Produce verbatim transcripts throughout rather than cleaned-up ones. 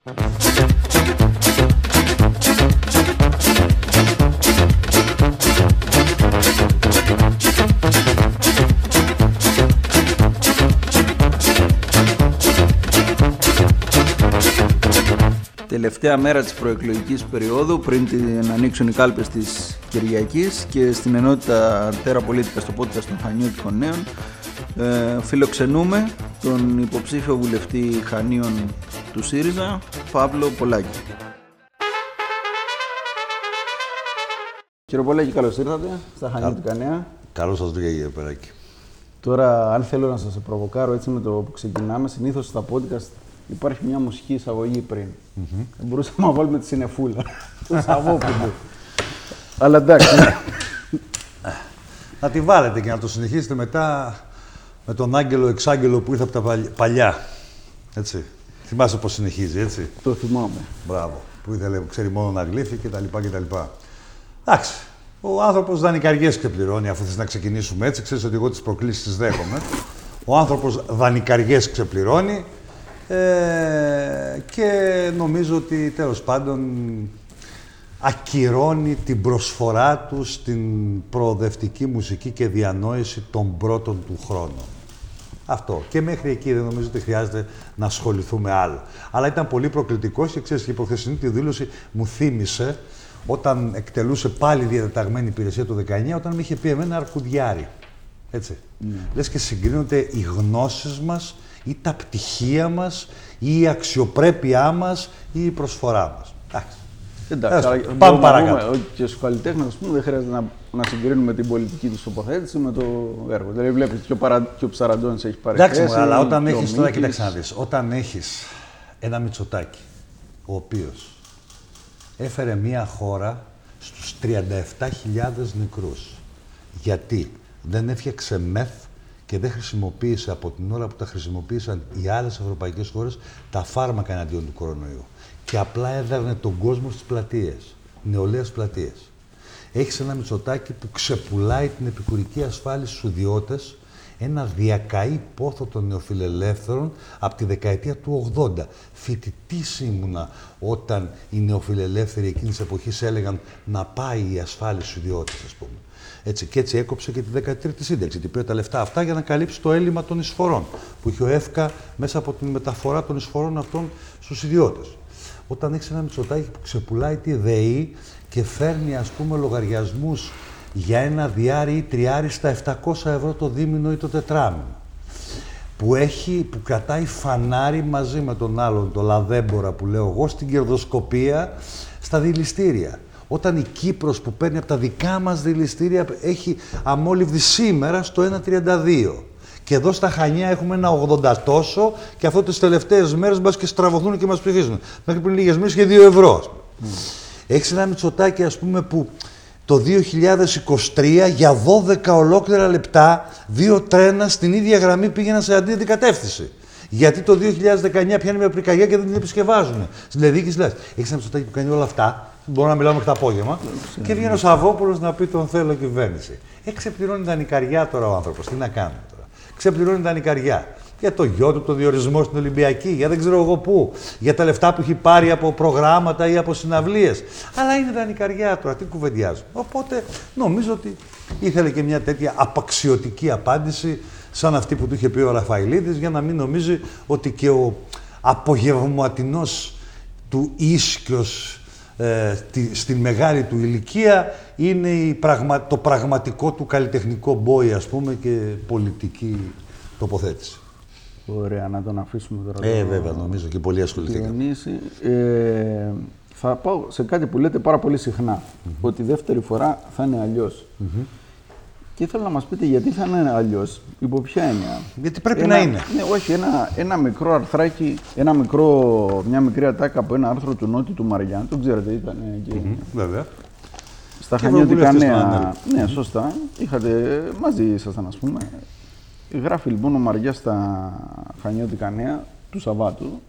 Τελευταία μέρα της προεκλογικής περίοδου, πριν την ανοίξουν οι κάλπες της Κυριακής, και στην ενότητα Τέρα Πολίτικα στο podcast των Χανιώτικων Νέων ε, φιλοξενούμε τον υποψήφιο βουλευτή Χανίων του ΣΥΡΙΖΑ, Παύλο Πολάκη. Κύριε Πολάκη, καλώς ήρθατε στα Χανιώτικα Νέα. Καλώς σας βρήκα, κύριε Περάκη. Τώρα, αν θέλω να σας προβοκάρω έτσι με το που ξεκινάμε, συνήθως στα podcast υπάρχει μια μουσική εισαγωγή πριν. Mm-hmm. Μπορούσαμε να βάλουμε τη συνεφούλα. Το Σαββόπουλο. Αλλά εντάξει. Να τη βάλετε και να το συνεχίσετε μετά με τον Άγγελο Εξάγγελο που ήρθε από τα παλιά. Έτσι. Θυμάσαι πώς συνεχίζει, έτσι. Το θυμάμαι. Μπράβο. Που ήθελε, ξέρει μόνο να γλύφει κτλ. κτλ. Εντάξει. Ο άνθρωπος δανεικαριές ξεπληρώνει, αφού θες να ξεκινήσουμε έτσι. Ξέρεις ότι εγώ τις προκλήσεις τις δέχομαι. Ο άνθρωπος δανεικαριές ξεπληρώνει. Ε, και νομίζω ότι τέλος πάντων ακυρώνει την προσφορά του στην προοδευτική μουσική και διανόηση των πρώτων του χρόνων. Αυτό. Και μέχρι εκεί δεν νομίζω ότι χρειάζεται να ασχοληθούμε άλλο. Αλλά ήταν πολύ προκλητικός και ξέρεις, και η προχθεσινή τη δήλωση μου θύμισε όταν εκτελούσε πάλι διατεταγμένη υπηρεσία το δεκαεννιά, όταν με είχε πει εμένα αρκουδιάρι. Έτσι. Mm. Λες και συγκρίνονται οι γνώσεις μας ή τα πτυχία μας, ή η αξιοπρέπειά μας, ή η προσφορά μας. Εντάξει. Εντάξει, αλλά πάμε παρακάτω. Ότι και στους καλλιτέχνες, ας πούμε, δεν χρειάζεται να, να συγκρίνουμε την πολιτική τους τοποθέτηση με το έργο. Δηλαδή, βλέπεις και ο, Παρα, και ο Ψαραντώνης έχει πάρει Εντάξει, θέση, αλλά όταν έχεις, Μίκης... τώρα κοίταξε να δεις, όταν έχεις ένα Μητσοτάκη, ο οποίος έφερε μία χώρα στους τριάντα επτά χιλιάδες νεκρούς, γιατί δεν έφτιαξε μεθ και δεν χρησιμοποίησε από την ώρα που τα χρησιμοποίησαν οι άλλες ευρωπαϊκές χώρες τα φάρμακα εναντίον του κορονοϊού. Και απλά έδερνε τον κόσμο στις πλατείες, νεολαίες πλατείες. Έχεις ένα Μητσοτάκη που ξεπουλάει την επικουρική ασφάλιση στους ιδιώτες, ένα διακαή πόθο των νεοφιλελεύθερων από τη δεκαετία του ογδόντα. Φοιτητής ήμουνα όταν οι νεοφιλελεύθεροι εκείνης της εποχής έλεγαν να πάει η ασφάλιση στους ιδιώτες, ας πούμε. Έτσι, και έτσι έκοψε και τη δεκατρίτη σύνταξη. Την πήρε τα λεφτά αυτά για να καλύψει το έλλειμμα των εισφορών που είχε ο ΕΦΚΑ μέσα από τη μεταφορά των εισφορών αυτών στους ιδιώτες. Όταν έχεις ένα Μητσοτάκη που ξεπουλάει τη ΔΕΗ και φέρνει, ας πούμε, λογαριασμούς για ένα διάρρη ή τριάρι στα επτακόσια ευρώ το δίμηνο ή το τετράμηνο, που, έχει, που κρατάει φανάρι μαζί με τον άλλον, το λαδέμπορα που λέω εγώ, στην κερδοσκοπία στα δηληστήρια. Όταν η Κύπρος που παίρνει από τα δικά μας δηληστήρια έχει αμόλυβδη σήμερα στο ένα τριάντα δύο. Και εδώ στα Χανιά έχουμε ένα ογδόντα τόσο και αυτό τις τελευταίες μέρες μας και στραβωθούν και μας ψηφίζουν. Μέχρι πριν λίγες μέρες είχε δύο ευρώ. Mm. Έχεις ένα Μητσοτάκη, ας πούμε, που το δύο χιλιάδες είκοσι τρία για δώδεκα ολόκληρα λεπτά δύο τρένα στην ίδια γραμμή πήγαιναν σε αντίθετη κατεύθυνση. Γιατί το δύο χιλιάδες δεκαεννιά πιάνει μια πρικαγιά και δεν την επισκευάζουν. Στην Λεδίκη λες, έχεις ένα Μητσοτάκη που κάνει όλα αυτά. Μπορούμε να μιλάμε μέχρι το απόγευμα. Mm. Και βγαίνει ο Σαββόπουλος να πει τον θέλω κυβέρνηση. Ε, ξεπληρώνει δανεικαριά τώρα ο άνθρωπος. Τι να κάνουμε τώρα. Ξεπληρώνει δανεικαριά. Για το γιο του, το διορισμό στην Ολυμπιακή, για δεν ξέρω εγώ πού. Για τα λεφτά που έχει πάρει από προγράμματα ή από συναυλίες. Αλλά είναι δανεικαριά τώρα. Τι κουβεντιάζουμε. Οπότε νομίζω ότι ήθελε και μια τέτοια απαξιωτική απάντηση, σαν αυτή που του είχε πει ο Ραφαηλίδης, για να μην νομίζει ότι και ο απογευματινός του ίσκιος ε, τη, στην μεγάλη του ηλικία είναι η πραγμα, το πραγματικό του καλλιτεχνικό μπόι, ας πούμε, και πολιτική τοποθέτηση. Ωραία, να τον αφήσουμε τώρα. Ε, βέβαια, νομίζω και πολύ ασχοληθήκαμε. Ε, θα πάω σε κάτι που λέτε πάρα πολύ συχνά, mm-hmm. ότι δεύτερη φορά θα είναι αλλιώς. Mm-hmm. Και θέλω να μας πείτε γιατί θα είναι αλλιώς, υπό ποια έννοια. Γιατί πρέπει ένα, να είναι. Ναι, όχι, ένα, ένα μικρό αρθράκι, ένα μικρό, μια μικρή ατάκα από ένα άρθρο του Νότι του Μαριάν, το ξέρετε, ήταν εκεί. Mm-hmm, βέβαια. Στα Χανιώτικα Νέα. Ναι, σωστά. Είχατε, μαζί ήσασταν, ας πούμε. Γράφει λοιπόν ο Μαριάς στα Χανιώτικα Νέα του Σαββάτου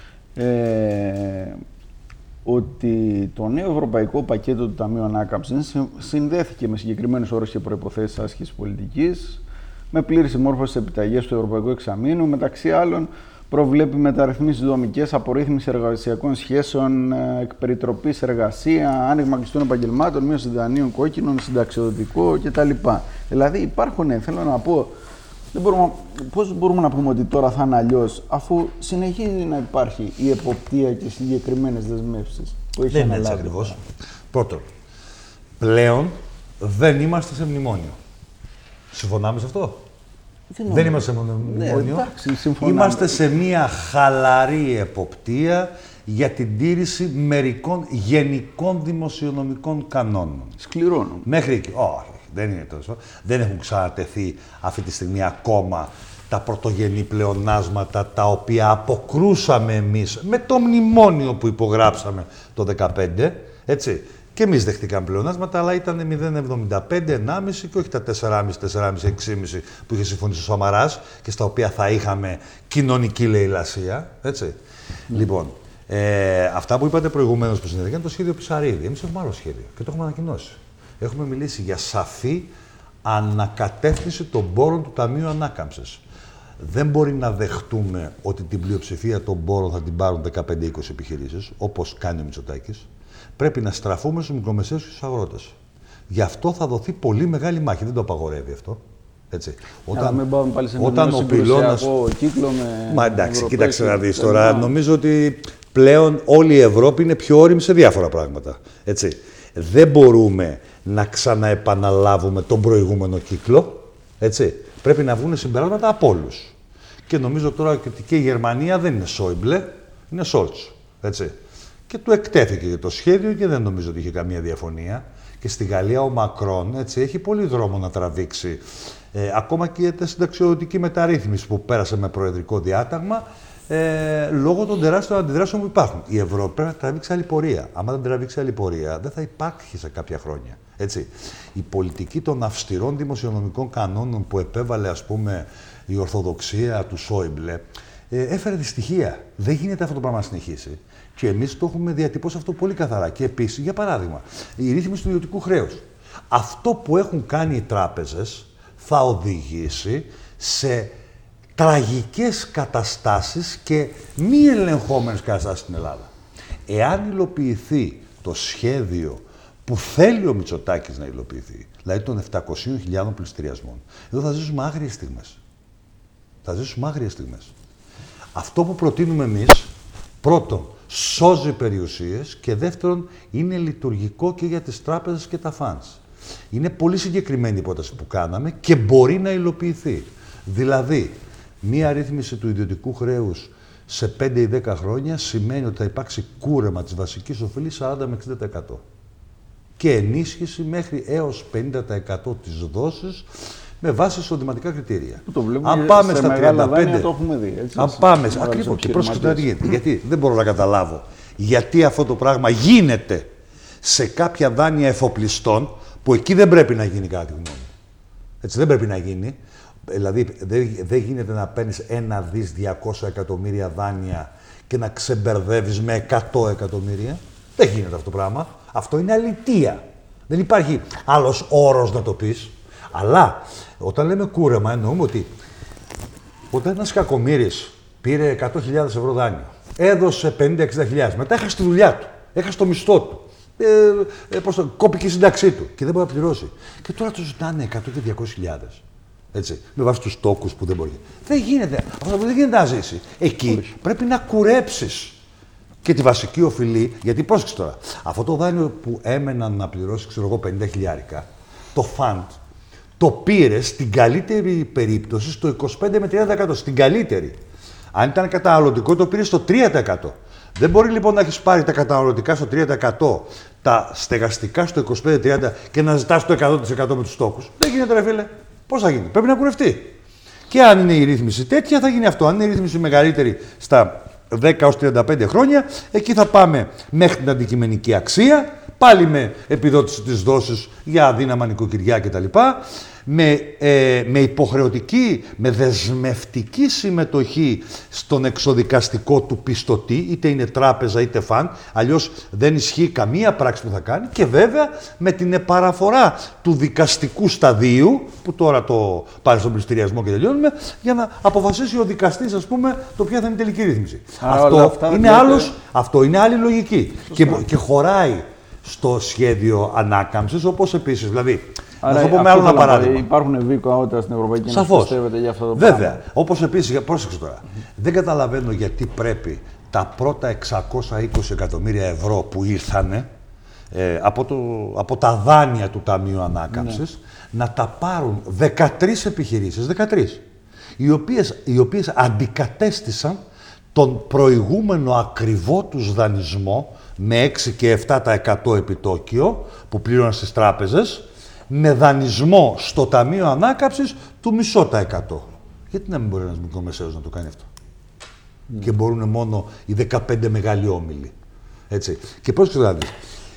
ε, ότι το νέο ευρωπαϊκό πακέτο του Ταμείου Ανάκαμψης συνδέθηκε με συγκεκριμένους όρους και προϋποθέσεις άσκησης πολιτικής, με πλήρη συμμόρφωση στις επιταγές του Ευρωπαϊκού Εξαμήνου, μεταξύ άλλων προβλέπει μεταρρυθμίσεις δομικές, απορρίθμιση εργασιακών σχέσεων, εκπεριτροπής εργασία, άνοιγμα κλειστών επαγγελμάτων, μείωση δανείων κόκκινων, συνταξιοδοτικό κτλ. Δηλαδή υπάρχουν, θέλω να πω, δεν μπορούμε, πώς μπορούμε να πούμε ότι τώρα θα είναι αλλιώς, αφού συνεχίζει να υπάρχει η εποπτεία και συγκεκριμένες δεσμεύσεις που έχει δεν αναλάβει. είναι έτσι ακριβώς. Πρώτον, πλέον δεν είμαστε σε μνημόνιο. Συμφωνάμε σε αυτό? Δεν, δεν είμαστε σε μνημόνιο. Ναι, εντάξει, συμφωνάμε. Είμαστε σε μια χαλαρή εποπτεία για την τήρηση μερικών γενικών δημοσιονομικών κανόνων. Σκληρώνω. Μέχρι εκεί. Όχι, δεν είναι τόσο. Δεν έχουν ξανατεθεί αυτή τη στιγμή ακόμα τα πρωτογενή πλεονάσματα τα οποία αποκρούσαμε εμείς με το μνημόνιο που υπογράψαμε το δύο χιλιάδες δεκαπέντε, έτσι. Και εμείς δεχτήκαμε πλεονάσματα, αλλά ήταν μηδέν κόμμα εβδομήντα πέντε, ενάμιση και όχι τα τέσσερα κόμμα πέντε, τέσσερα κόμμα πέντε, έξι κόμμα πέντε που είχε συμφωνήσει ο Σαμαράς και στα οποία θα είχαμε κοινωνική λαιλασία, έτσι. Mm. Λοιπόν, ε, αυτά που είπατε προηγουμένως που συνέβη είναι το σχέδιο Πισαρίδη. Εμείς έχουμε άλλο σχέδιο και το έχουμε ανακοινώσει. Έχουμε μιλήσει για σαφή ανακατεύθυνση των πόρων του Ταμείου Ανάκαμψης. Δεν μπορεί να δεχτούμε ότι την πλειοψηφία των πόρων θα την πάρουν δεκαπέντε είκοσι επιχειρήσεις, όπως κάνει ο Μητσοτάκης. Πρέπει να στραφούμε στους μικρομεσαίους και στους αγρότες. Γι' αυτό θα δοθεί πολύ μεγάλη μάχη. Δεν το απαγορεύει αυτό. Έτσι. Όταν, μην πάμε πάλι σε όταν ο πυλώνας... κύκλο με... Μα εντάξει, κοίταξε να δεις τώρα. Νομίζω ότι πλέον όλη η Ευρώπη είναι πιο όριμη σε διάφορα πράγματα. Έτσι. Δεν μπορούμε να ξαναεπαναλάβουμε τον προηγούμενο κύκλο. Έτσι. Πρέπει να βγουν συμπεράσματα από όλους. Και νομίζω τώρα ότι και η Γερμανία δεν είναι Σόιμπλε, είναι Σόλτς. Έτσι. Και του εκτέθηκε το σχέδιο και δεν νομίζω ότι είχε καμία διαφωνία. Και στη Γαλλία ο Μακρόν, έτσι, έχει πολύ δρόμο να τραβήξει. Ε, ακόμα και για τη συνταξιοδοτική μεταρρύθμιση που πέρασε με προεδρικό διάταγμα, ε, λόγω των τεράστιων αντιδράσεων που υπάρχουν. Η Ευρώπη πρέπει να τραβήξει άλλη πορεία. Αν δεν τραβήξει άλλη πορεία, δεν θα υπάρχει σε κάποια χρόνια. Έτσι. Η πολιτική των αυστηρών δημοσιονομικών κανόνων που επέβαλε, ας πούμε, η Ορθοδοξία του Σόιμπλε, ε, έφερε δυστυχία. Δεν γίνεται αυτό το πράγμα να συνεχίσει. Και εμείς το έχουμε διατυπώσει αυτό πολύ καθαρά. Και επίσης, για παράδειγμα, η ρύθμιση του ιδιωτικού χρέους. Αυτό που έχουν κάνει οι τράπεζες θα οδηγήσει σε τραγικές καταστάσεις και μη ελεγχόμενες καταστάσεις στην Ελλάδα. Εάν υλοποιηθεί το σχέδιο που θέλει ο Μητσοτάκης να υλοποιηθεί, δηλαδή των επτακόσιες χιλιάδων πληστηριασμών, εδώ θα ζήσουμε άγριες στιγμές. Θα ζήσουμε άγριες στιγμές. Αυτό που προτείνουμε εμείς, πρώτον, σώζει περιουσίες και δεύτερον, είναι λειτουργικό και για τις τράπεζες και τα funds. Είναι πολύ συγκεκριμένη η υπόταση που κάναμε και μπορεί να υλοποιηθεί. Δηλαδή, μία ρύθμιση του ιδιωτικού χρέους σε πέντε ή δέκα χρόνια σημαίνει ότι θα υπάρξει κούρεμα της βασικής οφειλής σαράντα με εξήντα τοις εκατό. Και ενίσχυση μέχρι έως πενήντα τοις εκατό της δόσης με βάση εισοδηματικά κριτήρια. Το αν πάμε στα τριάντα πέντε, το έχουμε δει, έτσι, αν πάμε, ακριβώς, και πρόσεξε τι γίνεται. Γιατί δεν μπορώ να καταλάβω γιατί αυτό το πράγμα γίνεται σε κάποια δάνεια εφοπλιστών που εκεί δεν πρέπει να γίνει κάτι γνώμη. Έτσι δεν πρέπει να γίνει. Δηλαδή δεν, δεν γίνεται να παίρνεις ένα δις διακόσια εκατομμύρια δάνεια και να ξεμπερδεύεις με εκατό εκατομμύρια. Δεν γίνεται αυτό το πράγμα. Αυτό είναι αλητεία. Δεν υπάρχει άλλος όρος να το πεις. Αλλά όταν λέμε κούρεμα εννοούμε ότι όταν ένας κακομοίρης πήρε εκατό χιλιάδες ευρώ δάνειο, έδωσε πενήντα εξήντα χιλιάδες, μετά έχασε τη δουλειά του, έχασε το μισθό του, ε, ε, πώς το, κόπηκε η σύνταξή του και δεν μπορεί να πληρώσει. Και τώρα του ζητάνε εκατό και διακόσιες χιλιάδες. Έτσι, με βάση τους τόκους που δεν μπορεί. Δεν γίνεται. Αυτό δεν γίνεται να ζήσει. Εκεί Όλες. Πρέπει να κουρέψεις και τη βασική οφειλή, γιατί πρόσεξε τώρα, αυτό το δάνειο που έμεναν να πληρώσει, ξέρω εγώ, πενήντα χιλιάρικα, το φαντ, το πήρε στην καλύτερη περίπτωση στο είκοσι πέντε με τριάντα τοις εκατό. Στην καλύτερη. Αν ήταν καταναλωτικό, το πήρε στο τρία τοις εκατό. Δεν μπορεί λοιπόν να έχει πάρει τα καταναλωτικά στο τρία τοις εκατό, τα στεγαστικά στο είκοσι πέντε με τριάντα τοις εκατό και να ζητάς το εκατό τοις εκατό με τους στόχους. Δεν γίνεται, ρε φίλε. Πώς θα γίνει. Πρέπει να κουρευτεί. Και αν είναι η ρύθμιση τέτοια, θα γίνει αυτό. Αν είναι η ρύθμιση μεγαλύτερη στα δέκα έως τριάντα πέντε χρόνια, εκεί θα πάμε μέχρι την αντικειμενική αξία, πάλι με επιδότηση της δόσης για αδύναμα νοικοκυριά κτλ. με, ε, με υποχρεωτική, με δεσμευτική συμμετοχή στον εξοδικαστικό του πιστωτή, είτε είναι τράπεζα είτε φαν, αλλιώς δεν ισχύει καμία πράξη που θα κάνει, και βέβαια με την επαναφορά του δικαστικού σταδίου, που τώρα το πάρει στον πληστηριασμό και τελειώνουμε, για να αποφασίσει ο δικαστής, ας πούμε, το ποια θα είναι η τελική ρύθμιση. Αυτό είναι, άλλος, αυτό είναι άλλη λογική και, και χωράει στο σχέδιο ανάκαμψης, όπως επίσης, δηλαδή, άρα, να το πω με άλλο ένα παράδειγμα. Υπάρχουν βίκοαότητα στην Ευρωπαϊκή Ένωση, πιστεύετε για αυτό το Βέβαια. πράγμα. Όπως επίσης, πρόσεξε τώρα, mm-hmm. δεν καταλαβαίνω γιατί πρέπει τα πρώτα εξακόσια είκοσι εκατομμύρια ευρώ που ήρθανε ε, από, το, από τα δάνεια του Ταμείου Ανάκαμψης, ναι. να τα πάρουν δεκατρείς επιχειρήσεις, δεκατρείς, οι οποίες, οι οποίες αντικατέστησαν τον προηγούμενο ακριβό τους δανεισμό με έξι και επτά τοις εκατό επιτόκιο που πλήρωναν στις τράπεζες, με δανεισμό στο Ταμείο Ανάκαμψης του μισό τα εκατό. Γιατί να μην μπορεί ένας μικρομεσαίος να το κάνει αυτό. Mm. Και μπορούν μόνο οι δεκαπέντε μεγάλοι όμιλοι. Έτσι. Και πώς το δεις.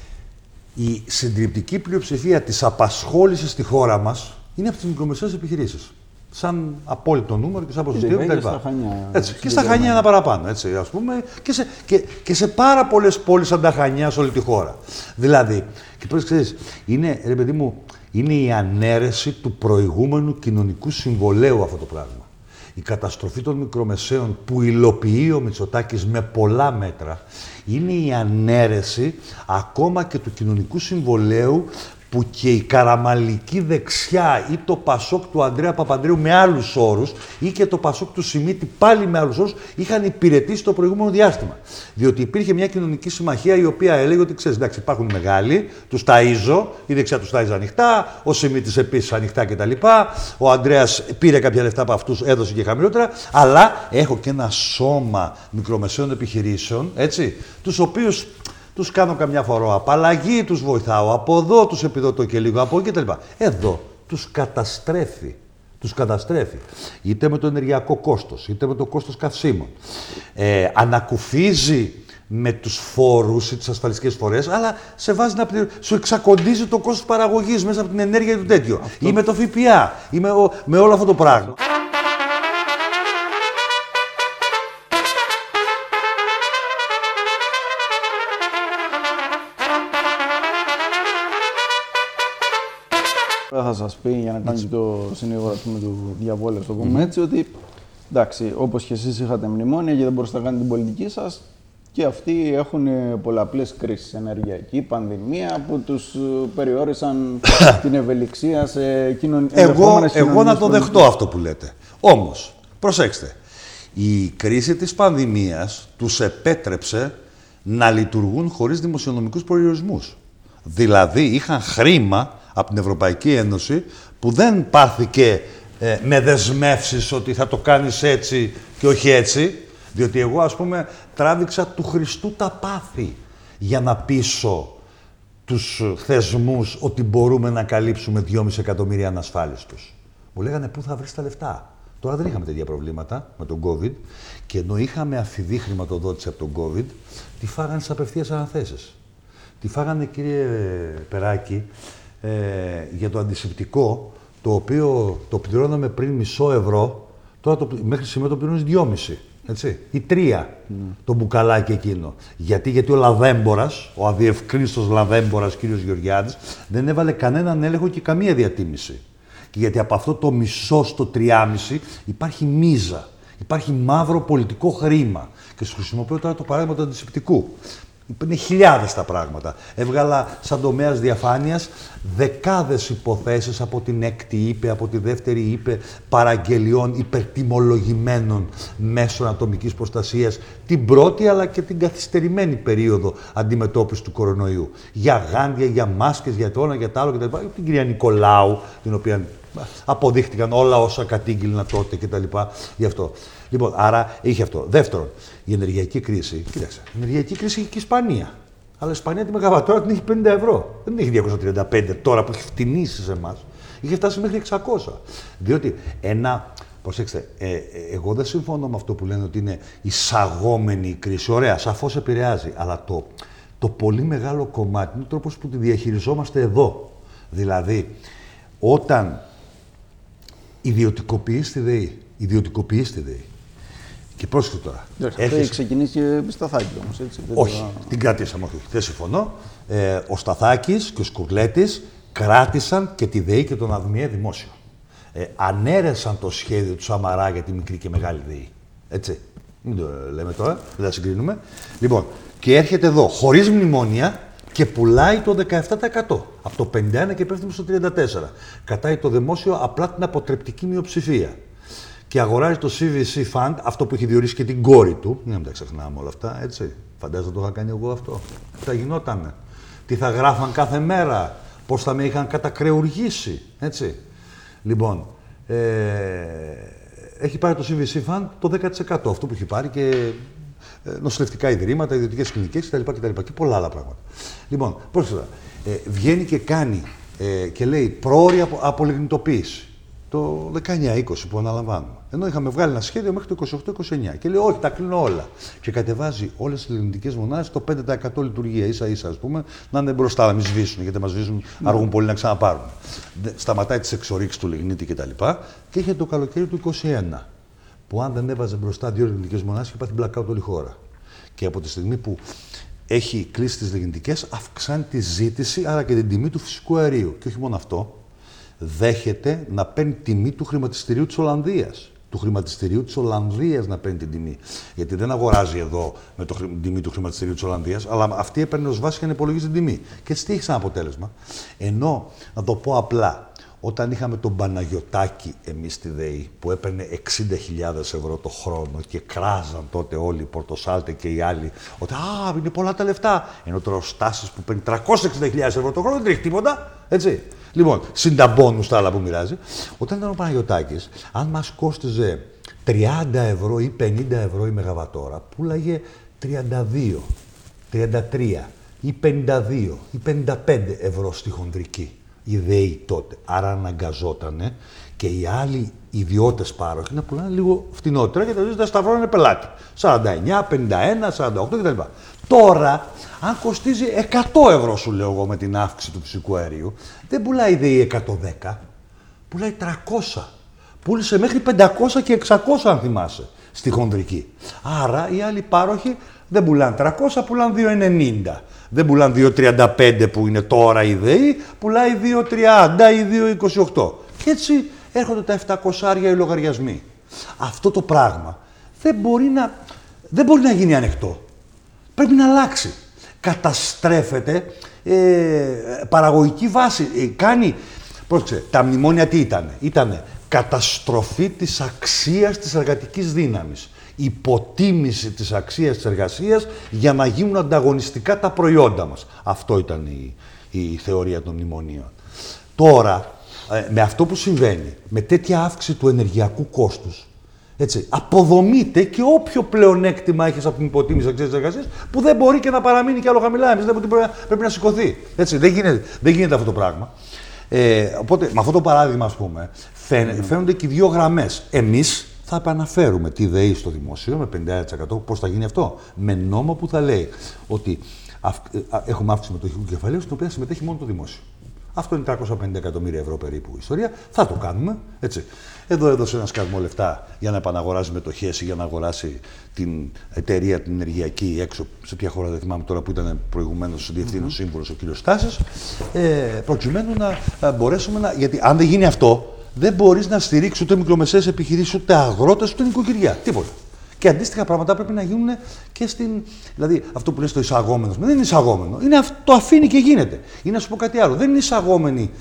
Η συντριπτική πλειοψηφία της απασχόλησης στη χώρα μας είναι από τις μικρομεσαίες επιχειρήσεις. Σαν απόλυτο νούμερο και σαν ποσοστίο κτλ. Και στα Χανιά. Έτσι. Και στα Χανιά ένα παραπάνω. Έτσι, ας πούμε, και, σε, και, και σε πάρα πολλές πόλεις σαν τα Χανιά σε όλη τη χώρα. Δηλαδή, και πώς ξέρεις, είναι, ρε παιδί μου, είναι η ανέρεση του προηγούμενου κοινωνικού συμβολέου αυτό το πράγμα. Η καταστροφή των μικρομεσαίων που υλοποιεί ο Μητσοτάκης με πολλά μέτρα είναι η ανέρεση ακόμα και του κοινωνικού συμβολέου που και η καραμαλική δεξιά ή το Πασόκ του Ανδρέα Παπανδρέου με άλλους όρους ή και το Πασόκ του Σιμίτη πάλι με άλλους όρους είχαν υπηρετήσει το προηγούμενο διάστημα. Διότι υπήρχε μια κοινωνική συμμαχία η οποία έλεγε ότι ξέρεις, εντάξει, υπάρχουν οι μεγάλοι, τους ταΐζω, η δεξιά τους ταΐζε ανοιχτά, ο Σιμίτης επίσης ανοιχτά κτλ. Ο Ανδρέας πήρε κάποια λεφτά από αυτούς, έδωσε και χαμηλότερα, αλλά έχω και ένα σώμα μικρομεσαίων επιχειρήσεων, έτσι, τους οποίους τους κάνω καμιά φορά απαλλαγή, τους βοηθάω από εδώ, τους επιδοτώ και λίγο από εκεί κτλ. Εδώ τους καταστρέφει. Τους καταστρέφει. Είτε με το ενεργειακό κόστος, είτε με το κόστος καυσίμων. Ε, ανακουφίζει με τους φόρους ή τις ασφαλιστικές φορές, αλλά σε βάζει να πληρω... σου εξακοντίζει το κόστος παραγωγής μέσα από την ενέργεια του τέτοιο. Αυτό... Ή με το ΦΠΑ, ή με, ο... με όλο αυτό το πράγμα. Θα σας πει, για να κάνει το συνήγορο του διαβόλου, το πούμε mm. έτσι, ότι εντάξει, όπως και εσείς είχατε μνημόνια και δεν μπορούσατε να κάνετε την πολιτική σας, και αυτοί έχουν πολλαπλές κρίσεις, ενεργειακή, πανδημία, που τους περιόρισαν την ευελιξία σε κοινωνικές Εγώ, εγώ να το δεχτώ αυτό που λέτε. Όμως, προσέξτε, η κρίση της πανδημίας τους επέτρεψε να λειτουργούν χωρίς δημοσιονομικούς περιορισμούς. Δηλαδή, είχαν χρήμα από την Ευρωπαϊκή Ένωση που δεν πάθηκε ε, με δεσμεύσεις ότι θα το κάνεις έτσι και όχι έτσι, διότι εγώ, ας πούμε, τράβηξα του Χριστού τα πάθη για να πείσω τους θεσμούς ότι μπορούμε να καλύψουμε δυόμισι εκατομμύρια ανασφάλιστους. Μου λέγανε πού θα βρεις τα λεφτά. Τώρα δεν είχαμε τέτοια προβλήματα με τον COVID και ενώ είχαμε αφιδή χρηματοδότηση από τον COVID, τη φάγανε στις απευθείας αναθέσεις. Τη φάγανε, κύριε Περάκη, ε, για το αντισηπτικό, το οποίο το πληρώναμε πριν μισό ευρώ, τώρα το, μέχρι σήμερα το πληρώνεις δυόμισι, έτσι, ή τρία, mm. το μπουκαλάκι εκείνο. Γιατί, γιατί ο λαδέμπορας, ο αδιευκρίνιστος λαδέμπορας, κύριος Γεωργιάδης, δεν έβαλε κανέναν έλεγχο και καμία διατίμηση. Και γιατί από αυτό το μισό στο τριάμισι υπάρχει μίζα, υπάρχει μαύρο πολιτικό χρήμα. Και σου χρησιμοποιώ τώρα το παράδειγμα του αντισηπτικού. Είναι χιλιάδες τα πράγματα. Έβγαλα σαν τομέας διαφάνειας δεκάδες υποθέσεις από την έκτη ΥΠΕ, από τη δεύτερη ΥΠΕ, παραγγελιών υπερτιμολογημένων μέσων ατομικής προστασίας, την πρώτη αλλά και την καθυστερημένη περίοδο αντιμετώπισης του κορονοϊού. Για γάντια, για μάσκες, για το ένα, για το άλλο κτλ. Την κυρία Νικολάου, την οποία αποδείχτηκαν όλα όσα κατήγγυλνα τότε κτλ. Γι' αυτό. Λοιπόν, άρα είχε αυτό. Δεύτερον, η ενεργειακή κρίση. Κοίταξε, η ενεργειακή κρίση έχει και η Ισπανία. Αλλά η Ισπανία τη μεγαβατόρα την έχει πενήντα ευρώ. Δεν την έχει διακόσια τριάντα πέντε τώρα που έχει φτηνίσει σε εμάς. Είχε φτάσει μέχρι εξακόσια. Διότι ένα. Προσέξτε, ε, ε, εγώ δεν συμφωνώ με αυτό που λένε ότι είναι εισαγόμενη η κρίση. Ωραία, σαφώς επηρεάζει. Αλλά το, το πολύ μεγάλο κομμάτι είναι ο τρόπος που τη διαχειριζόμαστε εδώ. Δηλαδή, όταν Ιδιωτικοποιείς τη ΔΕΗ. Ιδιωτικοποιείς τη ΔΕΗ. Και πρόσεχε τώρα. Έχεις... Αυτό έχει ξεκινήσει και με Σταθάκη όμως, έτσι. Όχι, το... την κρατήσαμε, όχι. Δεν συμφωνώ. Ε, ο Σταθάκης και ο Σκουρλέτης κράτησαν και τη ΔΕΗ και τον ΑΔΜΙΕ δημόσιο. Ε, ανέρεσαν το σχέδιο του Σαμαρά για τη μικρή και μεγάλη ΔΕΗ. Έτσι. Μην το λέμε τώρα, δεν θα συγκρίνουμε. Λοιπόν, και έρχεται εδώ χωρίς μνημόνια και πουλάει το δεκαεπτά τοις εκατό. Από το πενήντα ένα και πέφτει στο τριάντα τέσσερα τοις εκατό. Κατάει το δημόσιο απλά την αποτρεπτική μειοψηφία. Και αγοράζει το σι βι σι Fund, αυτό που έχει διορίσει και την κόρη του. Μην τα ξεχνάμε όλα αυτά, έτσι. Φαντάζομαι το είχα κάνει εγώ αυτό. Τι θα γινότανε. Τι θα γράφαν κάθε μέρα. Πώς θα με είχαν κατακρεουργήσει, έτσι. Λοιπόν, ε, έχει πάρει το σι βι σι Fund το δέκα τοις εκατό. Αυτό που έχει πάρει και ε, νοσηλευτικά ιδρύματα, ιδιωτικές κλινικές κτλ. κτλ. Και πολλά άλλα πράγματα. Λοιπόν, πρόσεχε, ε, βγαίνει και κάνει ε, και λέει πρόωρη απο, απολιγνητοποίηση. Το δεκαεννιά είκοσι που αναλαμβάνουμε. Ενώ είχαμε βγάλει ένα σχέδιο μέχρι το είκοσι οκτώ είκοσι εννιά. Και λέει: όχι, τα κλείνω όλα. Και κατεβάζει όλες τις λιγνητικές μονάδες το πέντε τοις εκατό λειτουργία. Ίσα ίσα, ας πούμε, να είναι μπροστά, να μην σβήσουν. Γιατί μας σβήσουν, mm. αργούν πολύ να ξαναπάρουν. Σταματάει τις εξορίξεις του λιγνίτη κτλ. Και, και είχε το καλοκαίρι του είκοσι ένα. Που αν δεν έβαζε μπροστά δύο λιγνητικές μονάδες, είχε πάθει blackout όλη η χώρα. Και από τη στιγμή που έχει κλείσει τις λιγνητικές, αυξάνει τη ζήτηση, άρα και την τιμή του φυσικού αερίου. Και όχι μόνο αυτό. Δέχεται να παίρνει τιμή του χρηματιστηρίου της Ολλανδίας. Του χρηματιστηρίου της Ολλανδίας να παίρνει την τιμή. Γιατί δεν αγοράζει εδώ με το, την τιμή του χρηματιστηρίου της Ολλανδίας, αλλά αυτή έπαιρνε ως βάση για να υπολογίζει την τιμή. Και έτσι τι έχει σαν αποτέλεσμα. Ενώ, να το πω απλά, όταν είχαμε τον Παναγιωτάκη εμείς στη ΔΕΗ, που έπαιρνε εξήντα χιλιάδες ευρώ το χρόνο και κράζαν τότε όλοι οι Πορτοσάλτε και οι άλλοι, ότι α, είναι πολλά τα λεφτά. Ενώ τώρα ο Στάσης που παίρνει τριακόσιες εξήντα χιλιάδες ευρώ το χρόνο δεν τρέχει τίποτα. Έτσι. Λοιπόν, συν τα μπόνους τα άλλα που μοιράζει. Όταν ήταν ο Παναγιωτάκης, αν μας κόστιζε τριάντα ευρώ ή πενήντα ευρώ η μεγαβατόρα, πουλάγε τριάντα δύο, τριάντα τρία ή πενήντα δύο ή πενήντα πέντε ευρώ στη χονδρική. Η ΔΕΗ τότε. Άρα αναγκαζότανε και οι άλλοι ιδιώτες πάροχοι να πουλάνε λίγο φτηνότερα και τελείως να σταυρώνανε πελάτη. σαράντα εννιά, πενήντα ένα, σαράντα οκτώ κτλ. Τώρα, αν κοστίζει εκατό ευρώ, σου λέω εγώ, με την αύξηση του φυσικού αερίου, δεν πουλάει η ΔΕΗ εκατόν δέκα, πουλάει τριακόσια. Πούλησε μέχρι πεντακόσια και εξακόσια, αν θυμάσαι, στη χονδρική. Άρα οι άλλοι πάροχοι δεν πουλάνε τριακόσια, πουλάνε δύο ενενήντα. Δεν πουλάνε δύο τριάντα πέντε που είναι τώρα η ΔΕΗ, πουλάει δύο τριάντα ή δύο είκοσι οκτώ. Και έτσι έρχονται τα επτακόσια οι λογαριασμοί. Αυτό το πράγμα δεν μπορεί να, δεν μπορεί να γίνει ανεκτό. Πρέπει να αλλάξει. Καταστρέφεται ε, παραγωγική βάση. Ε, κάνει, πρόσεξε, τα μνημόνια τι ήτανε. Ήτανε καταστροφή της αξίας της εργατικής δύναμης. Υποτίμηση της αξίας της εργασίας για να γίνουν ανταγωνιστικά τα προϊόντα μας. Αυτό ήταν η, η θεωρία των μνημονίων. Τώρα, ε, με αυτό που συμβαίνει, με τέτοια αύξηση του ενεργειακού κόστους, έτσι, αποδομείται και όποιο πλεονέκτημα έχεις από την υποτίμηση της αξίας της εργασίας, που δεν μπορεί και να παραμείνει κι άλλο χαμηλά. Εμείς λέμε ότι πρέπει, πρέπει να σηκωθεί. Έτσι, δεν γίνεται, δεν γίνεται αυτό το πράγμα. Ε, οπότε, με αυτό το παράδειγμα, ας πούμε, φαίνε, φαίνονται και οι δύο γραμμές. Εμείς θα επαναφέρουμε τη ΔΕΗ στο δημόσιο με πενήντα τοις εκατό. Πώς θα γίνει αυτό? Με νόμο που θα λέει ότι αυ, έχουμε αύξηση μετοχικού κεφαλαίου, στην οποία συμμετέχει μόνο το δημόσιο. Αυτό είναι τριακόσια πενήντα εκατομμύρια ευρώ περίπου ιστορία. Θα το κάνουμε. Έτσι. Εδώ έδωσε ένα σκασμό λεφτά για να επαναγοράσει μετοχές ή για να αγοράσει την εταιρεία την ενεργειακή έξω. Σε ποια χώρα δεν θυμάμαι τώρα που ήταν προηγουμένως ο διευθύνων mm-hmm. σύμβουλος ο κ. Στάσης. Ε, προκειμένου να ε, μπορέσουμε να. Γιατί αν δεν γίνει αυτό, δεν μπορείς να στηρίξεις ούτε μικρομεσαίες επιχειρήσεις, ούτε αγρότες, ούτε νοικοκυριά. Τίποτα. Και αντίστοιχα πράγματα πρέπει να γίνουν και στην. Δηλαδή, αυτό που λες το εισαγόμενο. Δεν είναι εισαγόμενο. Είναι αυτό, το αφήνει και γίνεται. Ή να σου πω κάτι άλλο. Δεν είναι εισαγόμενοι.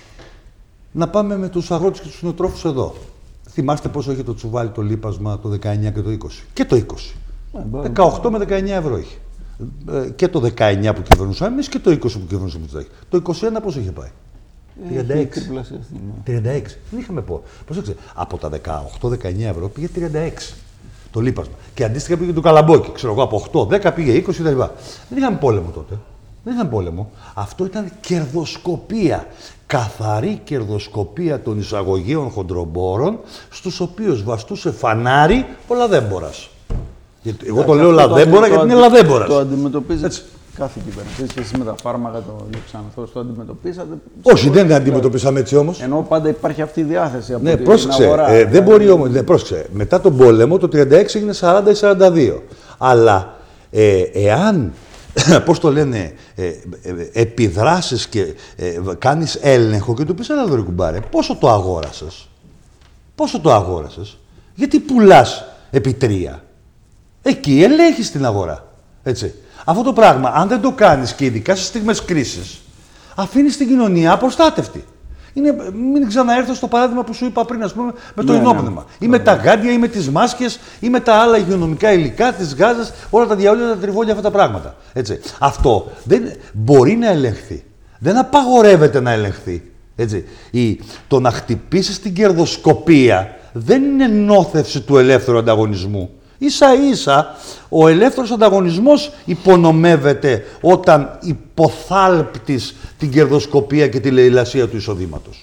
Να πάμε με τους αγρότες και τους νοοτρόφους εδώ. Θυμάστε πόσο είχε το τσουβάλι το λίπασμα το δεκαεννιά και το είκοσι. Και το είκοσι. δεκαοκτώ με δεκαεννιά ευρώ είχε. Και το δεκαεννιά που κυβερνούσαμε εμείς και το είκοσι που κυβερνούσαμε εμείς. Το είκοσι ένα πόσο είχε πάει? τριάντα έξι. τριάντα έξι. Δεν είχαμε πω. Προσέξτε, από τα δεκαοκτώ δεκαεννιά ευρώ πήγε τριάντα έξι το λίπασμα. Και αντίστοιχα πήγε το καλαμπόκι. Ξέρω εγώ, από οκτώ δέκα πήγε είκοσι κτλ. Δεν είχαμε πόλεμο τότε. Δεν είχαμε πόλεμο. Αυτό ήταν κερδοσκοπία. Καθαρή κερδοσκοπία των εισαγωγείων χοντρομπόρων, στους οποίους βαστούσε φανάρι ο λαδέμπορας. Εγώ το λέω λαδέμπορα γιατί είναι λαδέμπορας. Το αντιμετωπίζει. κάθε κυβέρνηση. Και εσείς με τα φάρμακα, το λιοξανθός, το αντιμετωπίσατε. Όχι, δεν το αντιμετωπίσαμε έτσι όμως. Ενώ πάντα υπάρχει αυτή η διάθεση από ναι, την πρόσεξε, αγορά. Ε, δεν μπορεί όμως. Ναι, πρόσεξε. Μετά τον πόλεμο το τριάντα έξι έγινε σαράντα ή σαράντα δύο. Αλλά ε, εάν, πώς το λένε, ε, ε, επιδράσεις και ε, κάνεις έλεγχο και του πεις, έλα δωρε κουμπάρε, πόσο το αγόρασες. Πόσο το αγόρασες. Γιατί πουλάς επί τρία. Εκεί ελέγχεις την αγορά. Έτσι. Αυτό το πράγμα, αν δεν το κάνεις και ειδικά σε στιγμές κρίσης, αφήνεις την κοινωνία απροστάτευτη. Είναι, μην ξαναέρθω στο παράδειγμα που σου είπα πριν, ας πούμε, με το ενόπνευμα. Ναι. Ή με τα γάντια, ή με τις μάσκες, ή με τα άλλα υγειονομικά υλικά, τις γάζες, όλα τα διαόλια, τα τριβόλια, αυτά τα πράγματα. Έτσι. Αυτό δεν μπορεί να ελεγχθεί. Δεν απαγορεύεται να ελεγχθεί. Έτσι. Ή, το να χτυπήσεις την κερδοσκοπία δεν είναι νόθευση του ελεύθερου ανταγωνισμού. Ίσα-ίσα, ο ελεύθερος ανταγωνισμός υπονομεύεται όταν υποθάλπτεις την κερδοσκοπία και τη λαιλασία του εισοδήματος.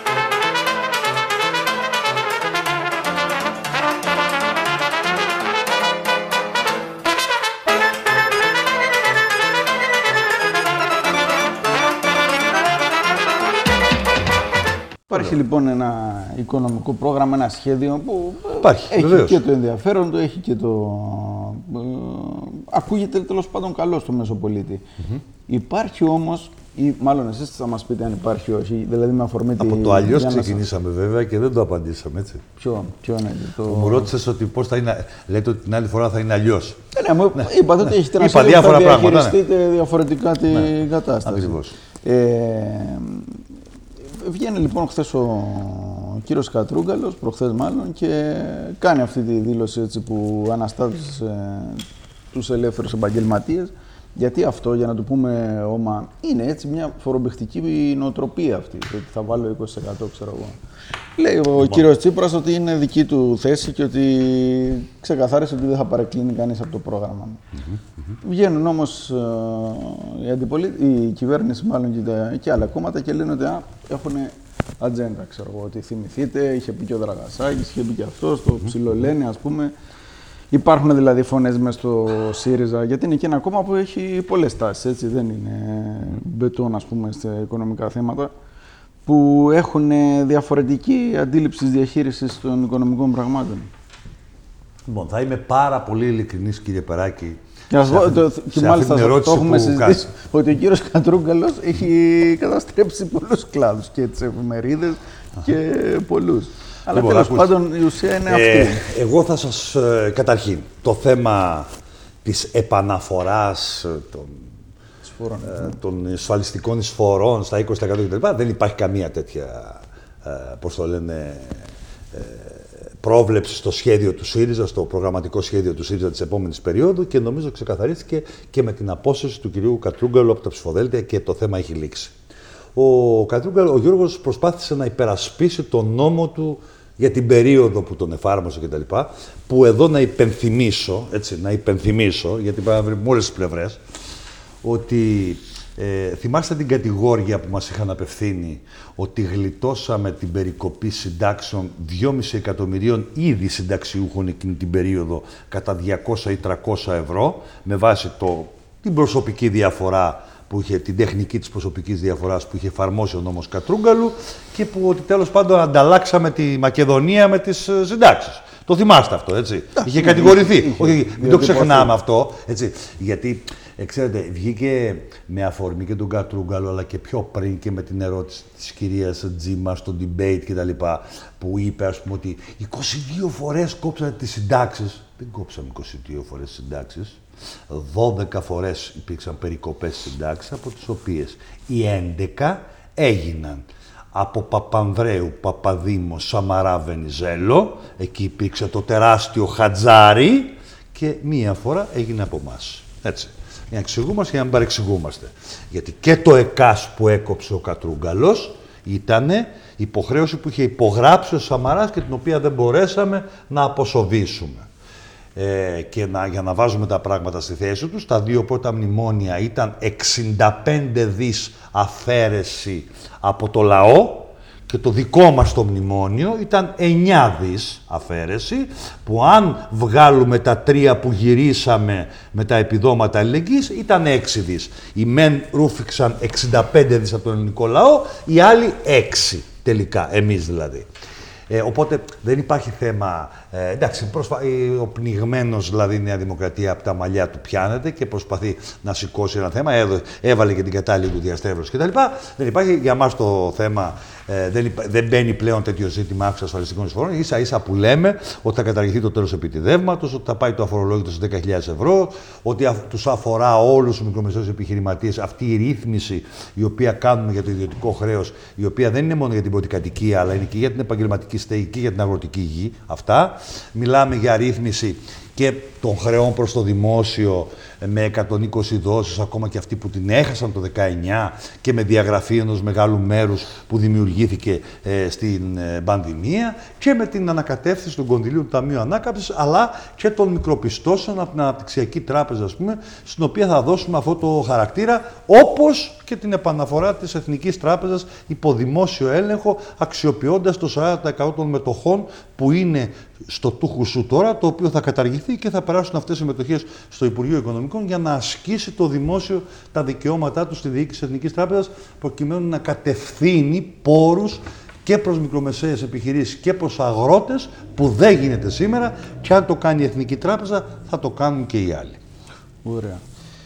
Υπάρχει λοιπόν ένα οικονομικό πρόγραμμα, ένα σχέδιο που Υπάρχει, έχει βεβαίως. και το ενδιαφέρον του, έχει και το... Ε, ακούγεται τέλος πάντων καλό στο μεσοπολίτη. Mm-hmm. Υπάρχει όμως, ή μάλλον εσείς θα μας πείτε αν υπάρχει όχι, δηλαδή με αφορμή τη... Από το αλλιώς ξεκινήσαμε σας... βέβαια και δεν το απαντήσαμε, έτσι. Ποιο, ποιο είναι το... Μου ρώτησες ότι πώς θα είναι, λέτε ότι την άλλη φορά θα είναι αλλιώς. Ναι, ναι, ναι. Είπατε ότι έχετε ένα Είπα σχέδιο που θα διαχειριστείτε ναι. διαφορετικά την ναι. κατάσταση. Ακριβώς. Ε, Βγαίνει λοιπόν χθες ο κύριος Κατρούγκαλος, προχθές μάλλον, και κάνει αυτή τη δήλωση έτσι, που αναστάτωσε τους ελεύθερους επαγγελματίες. Γιατί αυτό, για να το πούμε όμα, είναι έτσι μια φορομπηχτική νοοτροπία αυτή, ότι θα βάλω είκοσι τοις εκατό, ξέρω εγώ. Λέει ο λοιπόν. κύριος Τσίπρας ότι είναι δική του θέση και ότι ξεκαθάρισε ότι δεν θα παρεκκλίνει κανείς από το πρόγραμμα. Mm-hmm, mm-hmm. Βγαίνουν όμως ε, οι, αντιπολί... η κυβέρνηση μάλλον και, τα... και άλλα κόμματα και λένε ότι α, έχουν ατζέντα, ξέρω εγώ, ότι θυμηθείτε, είχε πει και ο Δραγασάκης, είχε πει και αυτός, το mm-hmm. ψιλολένε, ας πούμε. Υπάρχουν δηλαδή φωνές μες στο ΣΥΡΙΖΑ, γιατί είναι και ένα κόμμα που έχει πολλές τάσεις, έτσι, δεν είναι μπετόν, ας πούμε, σε οικονομικά θέματα, που έχουν διαφορετική αντίληψη της διαχείρισης των οικονομικών πραγμάτων. Λοιπόν, θα είμαι πάρα πολύ ειλικρινής, κύριε Περάκη. Και, σε αυτή, το, και μάλιστα το έχουμε συζητήσει ότι ο κύριος Κατρούγκαλος έχει καταστρέψει πολλούς κλάδους και τις εφημερίδες και πολλούς. Αλλά λοιπόν, τέλος πάντων η ουσία είναι αυτή. Ε, εγώ θα σας, ε, καταρχήν, το θέμα της επαναφοράς των, ε, των ασφαλιστικών εισφορών στα είκοσι τοις εκατό κτλ. Δεν υπάρχει καμία τέτοια, ε, πώς το λένε, ε, πρόβλεψη στο σχέδιο του ΣΥΡΙΖΑ, στο προγραμματικό σχέδιο του ΣΥΡΙΖΑ της επόμενης περίοδου και νομίζω ξεκαθαρίστηκε και με την απόσταση του κυρίου Κατρούγκαλου από τα ψηφοδέλτια και το θέμα έχει λήξει. Ο, Κατρούγκαλου, ο Γιώργος προσπάθησε να υπερασπίσει τον νόμο του για την περίοδο που τον εφάρμοσε κτλ. Που εδώ να υπενθυμίσω, έτσι, να υπενθυμίσω, γιατί πρέπει να βρει όλες τις πλευρές, ότι ε, θυμάστε την κατηγόρια που μας είχαν απευθύνει ότι γλιτώσαμε την περικοπή συντάξεων δυόμισι εκατομμυρίων ήδη συνταξιούχων εκείνη την περίοδο κατά διακόσια ή τριακόσια ευρώ με βάση το, την προσωπική διαφορά που είχε, την τεχνική της προσωπικής διαφοράς που είχε εφαρμόσει ο νόμος Κατρούγκαλου και που ότι τέλος πάντων ανταλλάξαμε τη Μακεδονία με τις συντάξεις. Το θυμάστε αυτό, έτσι. Yeah, είχε κατηγορηθεί. Είχε, είχε, Όχι, μην το ξεχνάμε αυτό, έτσι. Γιατί, ε, ξέρετε, βγήκε με αφορμή και τον Κατρούγκαλο, αλλά και πιο πριν και με την ερώτηση της κυρίας Τζίμα στο debate κτλ. Που είπε, ας πούμε, ότι είκοσι δύο φορές κόψατε τις συντάξεις. Δεν κόψαμε είκοσι δύο φορές συντάξεις. δώδεκα φορές υπήρξαν περικοπές συντάξεις, από τις οποίες οι έντεκα έγιναν από Παπανδρέου, Παπαδήμο, Σαμαρά, Βενιζέλο, εκεί υπήρξε το τεράστιο χατζάρι και μία φορά έγινε από εμάς. Έτσι. Για να εξηγούμαστε και να μην παρεξηγούμαστε. Γιατί και το ΕΚΑΣ που έκοψε ο Κατρούγκαλος ήταν υποχρέωση που είχε υπογράψει ο Σαμαράς και την οποία δεν μπορέσαμε να αποσοβήσουμε. Ε, και να, για να βάζουμε τα πράγματα στη θέση τους, τα δύο πρώτα μνημόνια ήταν εξήντα πέντε δις αφαίρεση από το λαό και το δικό μας το μνημόνιο ήταν εννιά δις αφαίρεση, που αν βγάλουμε τα τρία που γυρίσαμε με τα επιδόματα αλληλεγγύης, ήταν έξι δις. Οι μεν ρούφηξαν εξήντα πέντε δις από τον ελληνικό λαό, οι άλλοι έξι τελικά, εμείς δηλαδή. Ε, οπότε δεν υπάρχει θέμα. Ε, εντάξει, προσπα... ο πνιγμένος δηλαδή η Νέα Δημοκρατία από τα μαλλιά του πιάνεται και προσπαθεί να σηκώσει ένα θέμα. Έδω, έβαλε και την κατάλληλη του διαστρέβλωση κτλ. Δεν υπάρχει για μας το θέμα. Ε, δεν, υπά... δεν μπαίνει πλέον τέτοιο ζήτημα αύξηση ασφαλιστικών εισφορών. Ίσα ίσα που λέμε ότι θα καταργηθεί το τέλος επιτιδεύματος, ότι θα πάει το αφορολόγητο στις δέκα χιλιάδες ευρώ, ότι α... τους αφορά όλους τους μικρομεσαίους επιχειρηματίες αυτή η ρύθμιση η οποία κάνουμε για το ιδιωτικό χρέος, η οποία δεν είναι μόνο για την πολυκατοικία, αλλά είναι και για την επαγγελματική στέγη και για την αγροτική γη. Αυτά. Μιλάμε για ρύθμιση και των χρεών προς το δημόσιο με εκατόν είκοσι δόσεις, ακόμα και αυτοί που την έχασαν το δεκαεννιά και με διαγραφή ενός μεγάλου μέρους που δημιουργήθηκε ε, στην ε, πανδημία και με την ανακατεύθυνση των κονδυλίων του Ταμείου Ανάκαμψης, αλλά και των μικροπιστώσεων από την Αναπτυξιακή Τράπεζα, ας πούμε, στην οποία θα δώσουμε αυτό το χαρακτήρα, όπως και την επαναφορά της Εθνικής Τράπεζας υπό δημόσιο έλεγχο, αξιοποιώντας το σαράντα τοις εκατό των μετοχών που είναι στο τούχου σου τώρα, το οποίο θα καταργηθεί και θα περάσουν αυτές οι μετοχές στο Υπουργείο Οικονομικών για να ασκήσει το δημόσιο τα δικαιώματά του στη διοίκηση της Εθνικής Τράπεζας, προκειμένου να κατευθύνει πόρους και προς μικρομεσαίες επιχειρήσεις και προς αγρότες, που δεν γίνεται σήμερα, και αν το κάνει η Εθνική Τράπεζα θα το κάνουν και οι άλλοι. Ωραία.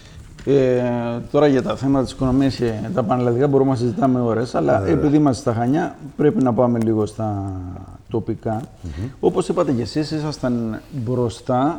Ε, τώρα για τα θέματα της οικονομίας και τα πανελλαδικά μπορούμε να συζητάμε ώρες, αλλά ε, επειδή είμαστε στα Χανιά πρέπει να πάμε λίγο στα τοπικά. Mm-hmm. Όπως είπατε και εσείς, ήσασταν μπροστά.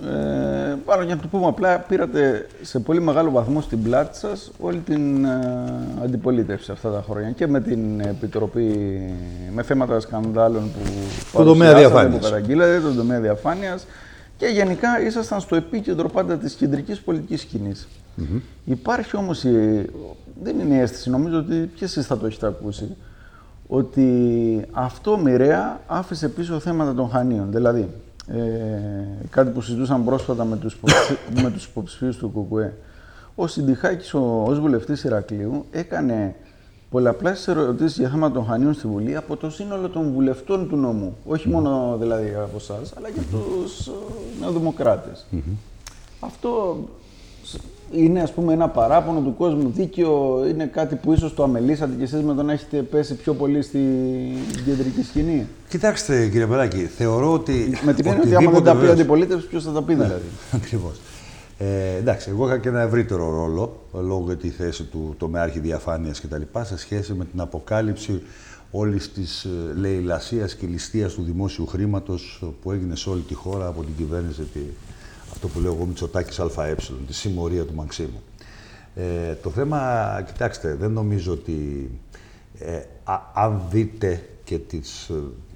Ε, πάνω για να το πούμε απλά, πήρατε σε πολύ μεγάλο βαθμό στην πλάτη σας όλη την ε, αντιπολίτευση αυτά τα χρόνια και με την Επιτροπή, με θέματα σκανδάλων που παρουσιάσατε, που καταγγείλατε, τον τομέα διαφάνειας, και γενικά ήσασταν στο επίκεντρο πάντα της κεντρικής πολιτικής σκηνής. Mm-hmm. Υπάρχει όμως, η, δεν είναι η αίσθηση, νομίζω ότι και εσείς θα το έχετε ακούσει, ότι αυτό μοιραία άφησε πίσω θέματα των Χανίων. Δηλαδή, ε, κάτι που συζητούσαν πρόσφατα με τους, με τους υποψηφίους του ΚΚΕ. Ο Συντιχάκης, ο, ως βουλευτής Ηρακλείου, έκανε πολλαπλάσεις ερωτήσεις για θέματα των Χανίων στη Βουλή από το σύνολο των βουλευτών του νομού. Όχι μόνο δηλαδή από εσάς, αλλά και από τους νεοδημοκράτες. Mm-hmm. Αυτό είναι, ας πούμε, ένα παράπονο του κόσμου, δίκαιο, είναι κάτι που ίσως το αμελήσατε και εσείς με το να έχετε πέσει πιο πολύ στην κεντρική σκηνή. Κοιτάξτε, κύριε Περάκη, θεωρώ ότι. Με την έννοια ότι άμα δεν τα πει η αντιπολίτευση, ποιος θα τα πει δηλαδή. Ακριβώς. Ε, εντάξει, εγώ είχα και ένα ευρύτερο ρόλο, λόγω για τη θέση του τομεάρχη διαφάνειας κτλ., σε σχέση με την αποκάλυψη όλης της λαιλασίας και ληστείας του δημόσιου χρήματος που έγινε σε όλη τη χώρα από την κυβέρνηση, τη, αυτό που λέω εγώ Μητσοτάκης ΑΕ, τη συμμορία του Μαξίμου. Ε, το θέμα, κοιτάξτε, δεν νομίζω ότι ε, α, αν δείτε και τις,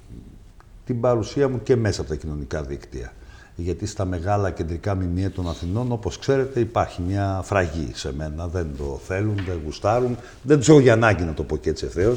την παρουσία μου και μέσα από τα κοινωνικά δίκτυα, γιατί στα μεγάλα κεντρικά μνημεία των Αθηνών, όπως ξέρετε, υπάρχει μια φραγή σε μένα. Δεν το θέλουν, δεν γουστάρουν, δεν τους έχω για ανάγκη, να το πω και έτσι ευθέως.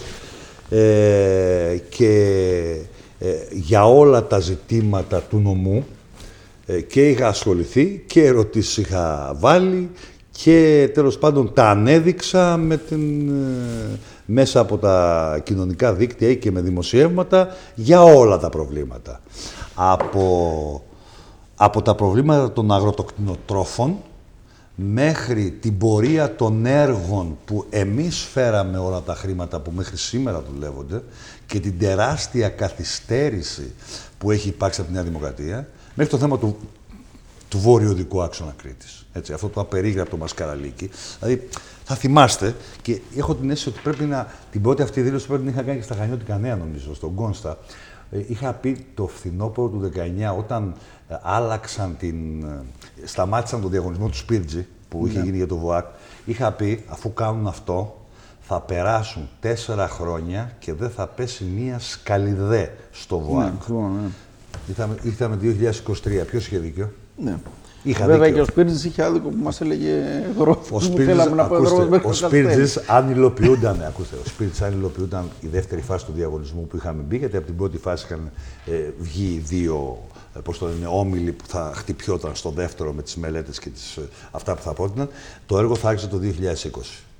Ε, και ε, για όλα τα ζητήματα του νομού ε, και είχα ασχοληθεί και ερωτήσεις είχα βάλει και τέλος πάντων τα ανέδειξα με την, ε, μέσα από τα κοινωνικά δίκτυα ή και με δημοσιεύματα για όλα τα προβλήματα. Από... Από τα προβλήματα των αγροτοκτηνοτρόφων μέχρι την πορεία των έργων που εμείς φέραμε όλα τα χρήματα που μέχρι σήμερα δουλεύονται και την τεράστια καθυστέρηση που έχει υπάρξει από τη Νέα Δημοκρατία, μέχρι το θέμα του, του βόρειο οδικού άξονα Κρήτης. Έτσι, αυτό το απερίγραπτο Μασκαραλίκη. Δηλαδή, θα θυμάστε, και έχω την αίσθηση ότι πρέπει να, την πρώτη αυτή δήλωση πρέπει να είχα κάνει και στα Χανιώτικα Νέα, νομίζω, στον Κόνστα. Είχα πει το φθινόπωρο του δεκαεννιά, όταν άλλαξαν την... σταμάτησαν τον διαγωνισμό του Σπίρτζη, που ναι. είχε γίνει για το ΒΟΑΚ, είχα πει, αφού κάνουν αυτό, θα περάσουν τέσσερα χρόνια και δεν θα πέσει μία σκαλιδέ στο ΒΟΑΚ. Ναι, ναι. Ήρθαμε, ήρθαμε δύο χιλιάδες είκοσι τρία. Ποιος είχε δίκιο? Ναι. Είχα Βέβαια δίκιο. Και ο Σπίρτζης είχε άδικο που μας έλεγε ο Σπίρτζης, να ακούστε, ο Σπίρτζης αν υλοποιούνταν, ακούστε, ο Σπίρτζης αν υλοποιούνταν η δεύτερη φάση του διαγωνισμού που είχαμε μπει, γιατί από την πρώτη φάση είχαν ε, βγει δύο πώς το λένε, όμιλοι που θα χτυπιόταν στο δεύτερο με τις μελέτες και τις, αυτά που θα πρότειναν, το έργο θα άρχισε το δύο χιλιάδες είκοσι.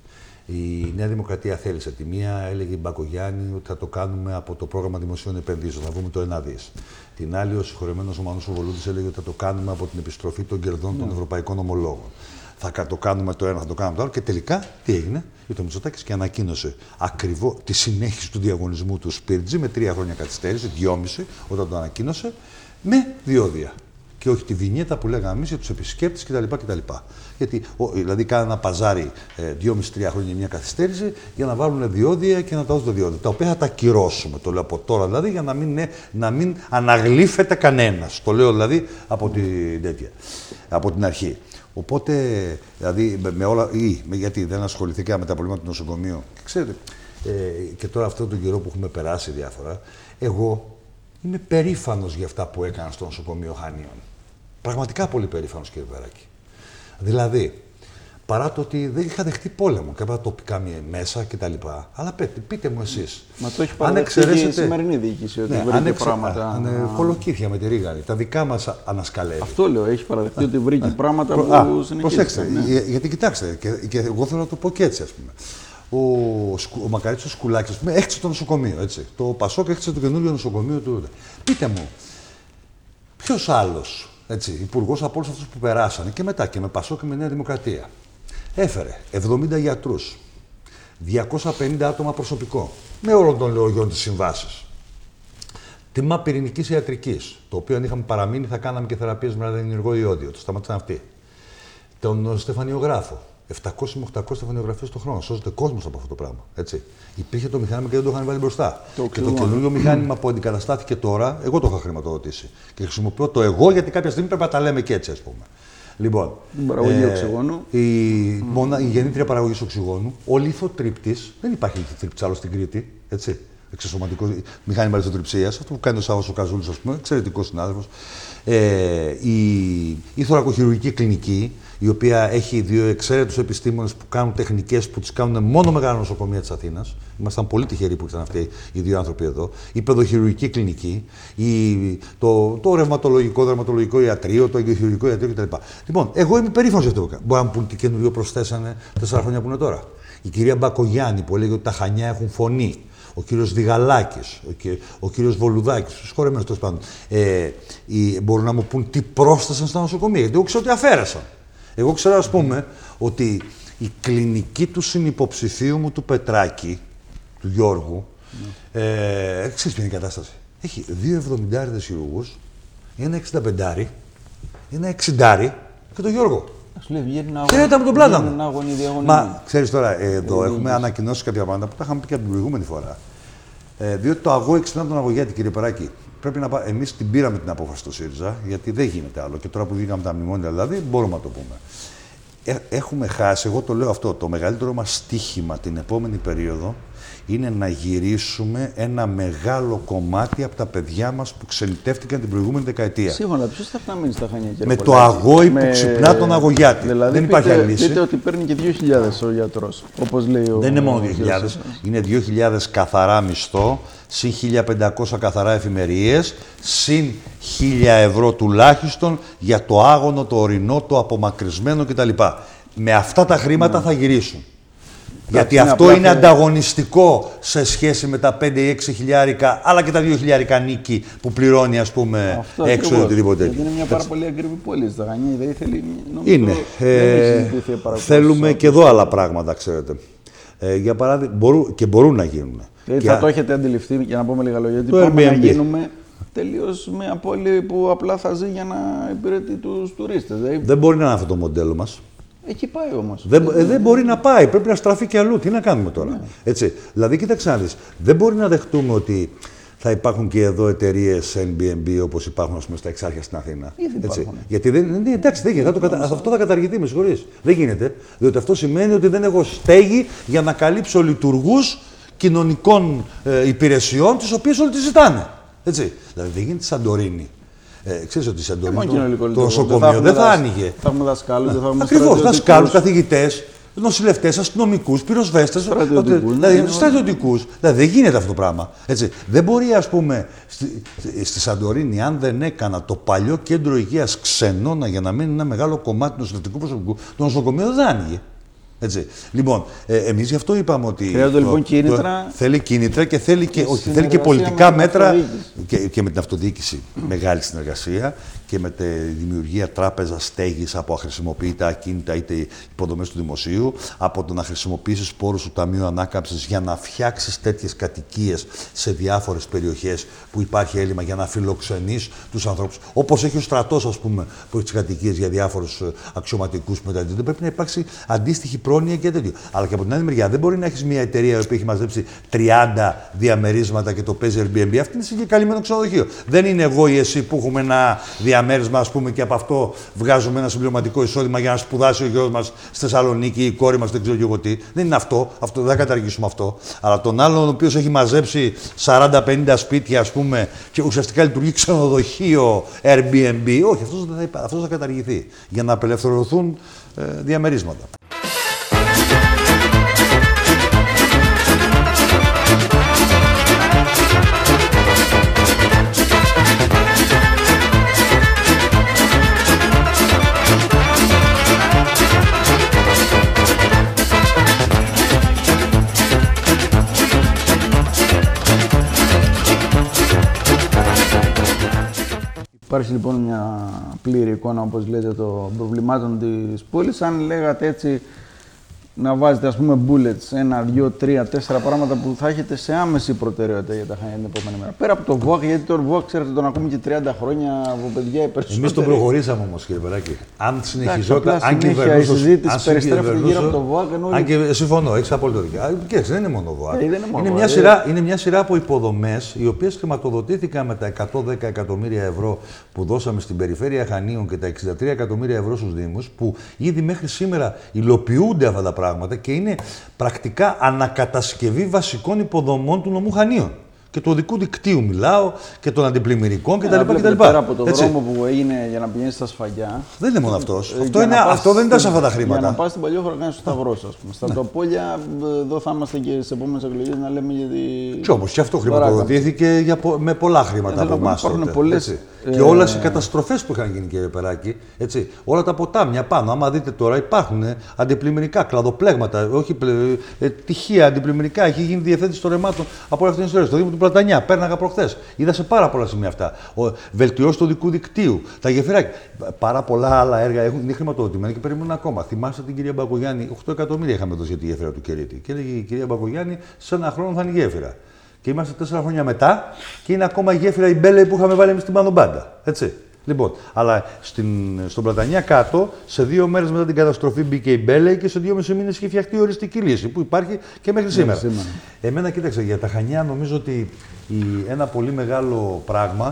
Η Νέα Δημοκρατία θέλησε τη μία, έλεγε η Μπακογιάννη ότι θα το κάνουμε από το πρόγραμμα δημοσίων επενδύσεων, θα βγούμε το ένα δις. Την άλλη, ο συγχωρεμένος ο Μανούς ο Βολούδης έλεγε ότι θα το κάνουμε από την επιστροφή των κερδών yeah. των ευρωπαϊκών ομολόγων. Θα το κάνουμε το ένα, θα το κάνουμε το άλλο. Και τελικά τι έγινε? Ήρθε ο Μητσοτάκης και ανακοίνωσε ακριβώς τη συνέχιση του διαγωνισμού του Σπίρτζη με τρία χρόνια καθυστέρηση, δυόμιση, όταν το ανακοίνωσε, με διόδια. Και όχι τη βινιέτα που λέγαμε εμείς για τους επισκέπτες κτλ. κτλ. Γιατί ο, δηλαδή κάνανε ένα παζάρι ε, δυόμιση τρία χρόνια μια καθυστέρηση για να βάλουν διόδια και να τα δώσουν διόδια. Τα οποία θα τα ακυρώσουμε, το λέω από τώρα δηλαδή, για να μην, ναι, να μην αναγλύφεται κανένας. Το λέω δηλαδή από την, τέτοια, από την αρχή. Οπότε, δηλαδή, με όλα, ή με, γιατί δεν ασχοληθήκα με τα προβλήματα του νοσοκομείου. Και ξέρετε, ε, και τώρα αυτόν τον καιρό που έχουμε περάσει διάφορα, εγώ είμαι περήφανος για αυτά που έκανα στο νοσοκομείο Χανίων. Πραγματικά πολύ περήφανος, κύριε Περάκη. Δηλαδή, παρά το ότι δεν είχα δεχτεί πόλεμο και τα τοπικά μέσα κτλ. Αλλά πείτε, πείτε μου εσείς. Μα το έχει παραδεχτεί και η σημερινή διοίκηση ότι ναι, βρήκε εξε... πράγματα. Αν, αν, κολοκύθια με τη Ρίγανη. Τα δικά μας ανασκαλεύει. Αυτό λέω, έχει παραδεχτεί ότι βρήκε πράγματα προ... που συνεχίζονται. Προσέξτε, ναι. γιατί κοιτάξτε, και, και εγώ θέλω να το πω και έτσι, ας πούμε. Ο, ο Μακαρίτσος Σκουλάκης, ας πούμε, έχτισε το νοσοκομείο, έτσι. Το Πασόκ έχτισε το καινούριο νοσοκομείο του. Πείτε μου, ποιος άλλος, έτσι, υπουργός από όλους αυτούς που περάσανε και μετά και με Πασόκ και με Νέα Δημοκρατία, έφερε εβδομήντα γιατρούς, διακόσια πενήντα άτομα προσωπικό, με όλων των λεωγιών της συμβάσης. Τμήμα πυρηνικής ιατρικής, το οποίο αν είχαμε παραμείνει θα κάναμε και θεραπείες με ραδιενεργό ιόδιο, το σταμάτησαν αυτοί. Τον στεφανιογράφο. επτακόσιες με οχτακόσιες στεφανιογραφίες το χρόνο. Σώζεται κόσμος από αυτό το πράγμα. Έτσι. Υπήρχε το μηχάνημα και δεν το είχαν βάλει μπροστά. Το και το καινούριο μηχάνημα που αντικαταστάθηκε τώρα, εγώ το είχα χρηματοδοτήσει. Και χρησιμοποιώ το εγώ γιατί κάποια στιγμή πρέπει να τα λέμε και έτσι, ας πούμε. Λοιπόν, την παραγωγή ε, οξυγόνου. Η, mm. μόνα, η γεννήτρια παραγωγής οξυγόνου, ο λιθοτρύπτης, δεν υπάρχει λιθοτρύπτης άλλο στην Κρήτη. Έτσι. Εξωσωματικό μηχάνημα λιθοτριψίας, αυτό που κάνει ο Σάββας ο Καζούλης, ας πούμε, εξαιρετικός συνάδελφος. Ε, η, η θωρακοχειρουργική κλινική, η οποία έχει δύο εξαίρετους επιστήμονες που κάνουν τεχνικές που τις κάνουν μόνο μεγάλα νοσοκομεία της Αθήνας. Ήμασταν πολύ τυχεροί που ήταν αυτοί οι δύο άνθρωποι εδώ. Η παιδοχειρουργική κλινική, η, το, το ρευματολογικό, δερματολογικό ιατρείο, το εγκεχειρουργικό ιατρείο κτλ. Λοιπόν, εγώ είμαι περήφανος για αυτό. Μπορεί να πούν τι καινούριο προσθέσανε τέσσερα χρόνια που είναι τώρα. Η κυρία Μπακογιάννη που έλεγε ότι τα Χανιά έχουν φωνή. Ο κύριος Διγαλάκης, ο, κυ... ο κύριος Βολουδάκης, τους χωρεμένους τέλος πάντων. Ε, οι... Μπορούν να μου πούν τι πρόσθεσαν στα νοσοκομεία, γιατί εγώ ξέρω ότι αφαίρεσαν. Εγώ ξέρω, ας πούμε, ότι η κλινική του συνυποψηφίου μου του Πετράκη, του Γιώργου, mm. ε, ξέρεις ποια είναι η κατάσταση. Έχει δύο εβδομηντάριδες χειρουργούς, ένα εξηνταπεντάρι, ένα εξιντάρι και τον Γιώργο. Χαίρετα με τον πλάτα μου. Μα ξέρεις τώρα, εδώ έχουμε ανακοινώσει κάποια πράγματα που τα είχαμε πει και από την προηγούμενη φορά. Ε, διότι το αγώ εξυπνά τον αγωγέτη, κύριε Περάκη. Πρέπει να πάμε. Εμείς την πήραμε την απόφαση στο ΣΥΡΙΖΑ, γιατί δεν γίνεται άλλο. Και τώρα που βγήκαμε τα μνημόνια, δηλαδή, μπορούμε να το πούμε. Ε, έχουμε χάσει, εγώ το λέω αυτό, το μεγαλύτερο μας στοίχημα την επόμενη περίοδο είναι να γυρίσουμε ένα μεγάλο κομμάτι από τα παιδιά μας που ξενιτεύτηκαν την προηγούμενη δεκαετία. Σύμφωνα, ποιος θα να μείνει στα Χανιά, κύριε Με το αγόη με... που ξυπνά τον αγωγιάτη. Δηλαδή, δεν πείτε, υπάρχει άλλη λύση. Πείτε ότι παίρνει και δύο χιλιάδες ο γιατρός, όπως λέει ο... Δεν είναι μόνο δύο χιλιάδες, είναι δύο χιλιάδες καθαρά μισθό, συν χίλια πεντακόσια καθαρά εφημερίες, συν χίλια ευρώ τουλάχιστον για το άγωνο, το ορεινό, το απομακρυσμένο κτλ. Με αυτά τα χρήματα ναι. θα γυρίσουν. Γιατί είναι αυτό είναι και... ανταγωνιστικό σε σχέση με τα πέντε ή έξι χιλιάρικα, αλλά και τα δύο χιλιάρικα νίκη που πληρώνει, ας πούμε, αυτό έξω ή οτιδήποτε τέτοιο. Είναι μια πάρα πολύ ακριβή πόλη στα Χανιά, δεν θέλει... Είναι. Ε, θέλουμε και εδώ άλλα πράγματα, ξέρετε. Ε, για παράδειγμα, μπορούν, και μπορούν να γίνουν. Δηλαδή και θα α... το έχετε αντιληφθεί, για να πούμε λίγα λόγια, ότι πάμε να γίνουμε τελείως μια πόλη που απλά θα ζει για να υπηρετεί τους τουρίστες. Δηλαδή... Δεν μπορεί να είναι αυτό το μοντέλο μας. Εκεί πάει όμως. Δεν, ε, δεν μπορεί να πάει. Πρέπει να στραφεί και αλλού. Τι να κάνουμε τώρα. Ναι. Έτσι. Δηλαδή, κοίταξε να δεις. Δεν μπορεί να δεχτούμε ότι θα υπάρχουν και εδώ εταιρείες Airbnb όπως υπάρχουν, ας πούμε, στα Εξάρχεια στην Αθήνα. Έτσι. Γιατί δεν, ναι, εντάξει, δεν γίνεται. Αυτό, αυτό θα καταργηθεί, με συγχωρείς. Δεν γίνεται. Διότι αυτό σημαίνει ότι δεν έχω στέγη για να καλύψω λειτουργούς κοινωνικών ε, υπηρεσιών, τις οποίες όλοι τις ζητάνε. Έτσι. Δηλαδή, δεν γίνεται Σαντορίνη. Ε, ξέρεις ότι η Σαντορίνη το, το νοσοκομείο δεν θα άνοιγε. Θα έχουμε δασκάλους, δεν θα έχουμε ακριβώς, δασκάλους, καθηγητές, νοσηλευτές, αστυνομικούς, πυροσβέστες, στρατιωτικούς. Δηλαδή δεν γίνεται αυτό το πράγμα. Έτσι. Δεν μπορεί, ας πούμε, στη, στη Σαντορίνη, αν δεν έκανα το παλιό κέντρο υγείας Ξενώνα για να μείνει ένα μεγάλο κομμάτι του νοσηλευτικού προσωπικού, το νοσοκομείο δεν άνοιγε. Έτσι. Λοιπόν, ε, εμείς γι' αυτό είπαμε ότι. Χρειάζονται λοιπόν κίνητρα. Το, θέλει κίνητρα και θέλει και, όχι, θέλει και πολιτικά μέτρα και, και με την αυτοδιοίκηση. Μεγάλη συνεργασία και με τη δημιουργία τράπεζα στέγης από αχρησιμοποιητά ακίνητα είτε υποδομές του δημοσίου, από το να χρησιμοποιήσεις πόρους του Ταμείου Ανάκαμψης για να φτιάξεις τέτοιες κατοικίες σε διάφορες περιοχές που υπάρχει έλλειμμα για να φιλοξενείς τους ανθρώπους. Όπως έχει ο στρατός, ας πούμε, που έχει τις κατοικίες για διάφορους αξιωματικούς που μεταδίδονται. Πρέπει να υπάρξει αντίστοιχη πρόνοια και τέτοιο. Αλλά και από την άλλη μεριά δεν μπορεί να έχεις μια εταιρεία που έχει μαζέψει τριάντα διαμερίσματα και το παίζει Airbnb. Αυτή είναι συγκεκαλυμμένο ξενοδοχείο. Δεν είναι εγώ ή εσύ που έχουμε ένα διαμέρισμα, ας πούμε, και από αυτό βγάζουμε ένα συμπληρωματικό εισόδημα για να σπουδάσει ο γιος μας στη Θεσσαλονίκη, η κόρη μας, δεν ξέρω και εγώ τι. Δεν είναι αυτό. Αυτό δεν θα καταργήσουμε αυτό. Αλλά τον άλλον, ο οποίος έχει μαζέψει σαράντα πενήντα σπίτια, ας πούμε, και ουσιαστικά λειτουργεί ξενοδοχείο Airbnb, όχι, αυτός δεν θα, υπά... αυτός θα καταργηθεί για να απελευθερωθούν ε, διαμερίσματα. Υπάρχει λοιπόν μια πλήρη εικόνα, όπως λέτε, των προβλημάτων της πόλης. Αν λέγατε έτσι να βάζετε, ας πούμε, bullets, ένα, δύο, τρία, τέσσερα πράγματα που θα έχετε σε άμεση προτεραιότητα για τα Χανιά την επόμενη μέρα. Πέρα από το βουάκ, γιατί το βουάκ, ξέρετε, τον ακούμε και τριάντα χρόνια από παιδιά οι περισσότεροι. Εμείς τον προχωρήσαμε όμως, κύριε Περάκη. Αν συνεχιζόταν, αν και η συζήτηση περιστρέφεται γύρω από το βουάκ. Αν και συμφωνώ, έχεις απόλυτο δίκιο. Και δεν είναι μόνο βουάκ. Ε, είναι, είναι, μια σειρά, είναι μια σειρά από υποδομές οι οποίες χρηματοδοτήθηκαν με τα εκατόν δέκα εκατομμύρια ευρώ που δώσαμε στην περιφέρεια Χανίων και τα εξήντα τρία εκατομμύρια ευρώ στους Δήμους, που ήδη μέχρι σήμερα υλοποιούνται αυτά τα πράγματα και είναι πρακτικά ανακατασκευή βασικών υποδομών του νομού Χανίων. Και του οδικού δικτύου μιλάω και των αντιπλημμυρικών κτλ. Πέρα από τον δρόμο που έγινε για να πηγαίνει στα Σφαγιά. Δεν είναι μόνο αυτό. Αυτό, είναι, αυτό δεν ήταν σε αυτά τα χρήματα. Για να πα στην Παλιόχώρα να κάνει το σταυρό, α πούμε. Στα τοπόλια, εδώ θα είμαστε και στι επόμενε εκλογέ να λέμε γιατί. Και όμω και αυτό χρηματοδοτήθηκε για, με πολλά χρήματα από εμά. Και όλε οι καταστροφές που είχαν γίνει, κύριε Περάκη, έτσι, όλα τα ποτάμια πάνω. Άμα δείτε τώρα, υπάρχουν αντιπλημμυρικά, κλαδοπλέγματα, όχι πλε, ε, τυχεία αντιπλημμυρικά. Έχει γίνει διευθέτηση των ρεμάτων από όλη αυτή την ιστορία. Στο Δήμο του Πλατανιά, πέρναγα προχθές. Είδα σε πάρα πολλά σημεία αυτά. Βελτιώσει του οδικού δικτύου, τα γεφυράκια. Πάρα πολλά άλλα έργα έχουν, είναι χρηματοδοτημένα και περιμένουν ακόμα. Θυμάστε την κυρία Μπακογιάννη, οκτώ εκατομμύρια είχαμε δώσει για τη γέφυρα του Κερίτη. Και έλεγε η κυρία Μπακογιάννη, σε ένα χρόνο θα είναι η γέφυρα. Και είμαστε τέσσερα χρόνια μετά και είναι ακόμα η γέφυρα η Μπέλε που είχαμε βάλει εμείς στην Πανομπάντα. Έτσι. Λοιπόν, αλλά στην, στον Πλατανιά κάτω, σε δύο μέρες μετά την καταστροφή μπήκε η Μπέλε και σε δύο μισή μήνες είχε φτιαχτεί η οριστική λύση που υπάρχει και μέχρι σήμερα. σήμερα. Εμένα, κοίταξε, για τα Χανιά νομίζω ότι η, ένα πολύ μεγάλο πράγμα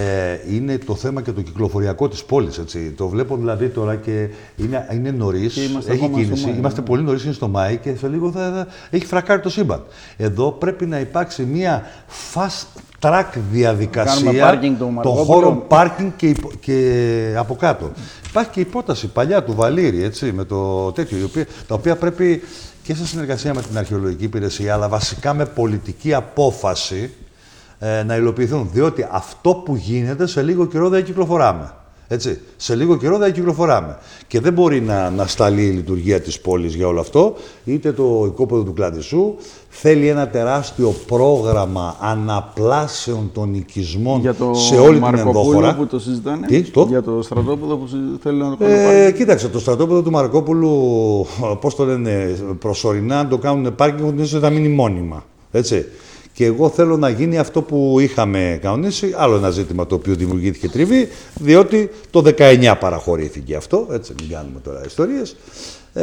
ε, είναι το θέμα και το κυκλοφοριακό της πόλης. Έτσι. Το βλέπω δηλαδή τώρα και είναι, είναι νωρίς, έχει κίνηση. Μάη, είμαστε ναι. πολύ νωρίς, είναι στο Μάη και σε λίγο θα, θα έχει φρακάρει το σύμπαν. Εδώ πρέπει να υπάρξει μια fast track διαδικασία των χώρων πάρκινγκ και, και από κάτω. Υπάρχει και υπόταση παλιά του Βαλήρη, έτσι, με το τέτοιο, η οποία, τα οποία πρέπει και σε συνεργασία με την Αρχαιολογική Υπηρεσία, αλλά βασικά με πολιτική απόφαση ε, να υλοποιηθούν. Διότι αυτό που γίνεται σε λίγο καιρό δεν κυκλοφοράμε. Έτσι, σε λίγο καιρό δεν κυκλοφοράμε. Και δεν μπορεί να, να σταλεί η λειτουργία της πόλης για όλο αυτό. Είτε το οικόπεδο του Κλαντισσού θέλει ένα τεράστιο πρόγραμμα αναπλάσεων των οικισμών για το σε όλη την ενδόχώρα. Που το συζητάνε, Τι, το? Για το στρατόπεδο που θέλει να το κάνει. Ε, κοίταξε, το στρατόπεδο του Μαρκόπουλου, πώς το λένε, προσωρινά, αν το κάνουν πάρκινγκ, θα μείνει μόνιμα. Έτσι. Και εγώ θέλω να γίνει αυτό που είχαμε κανονίσει, άλλο ένα ζήτημα το οποίο δημιουργήθηκε τριβή, διότι το δεκαεννιά παραχωρήθηκε αυτό, έτσι μην κάνουμε τώρα ιστορίες. Ε,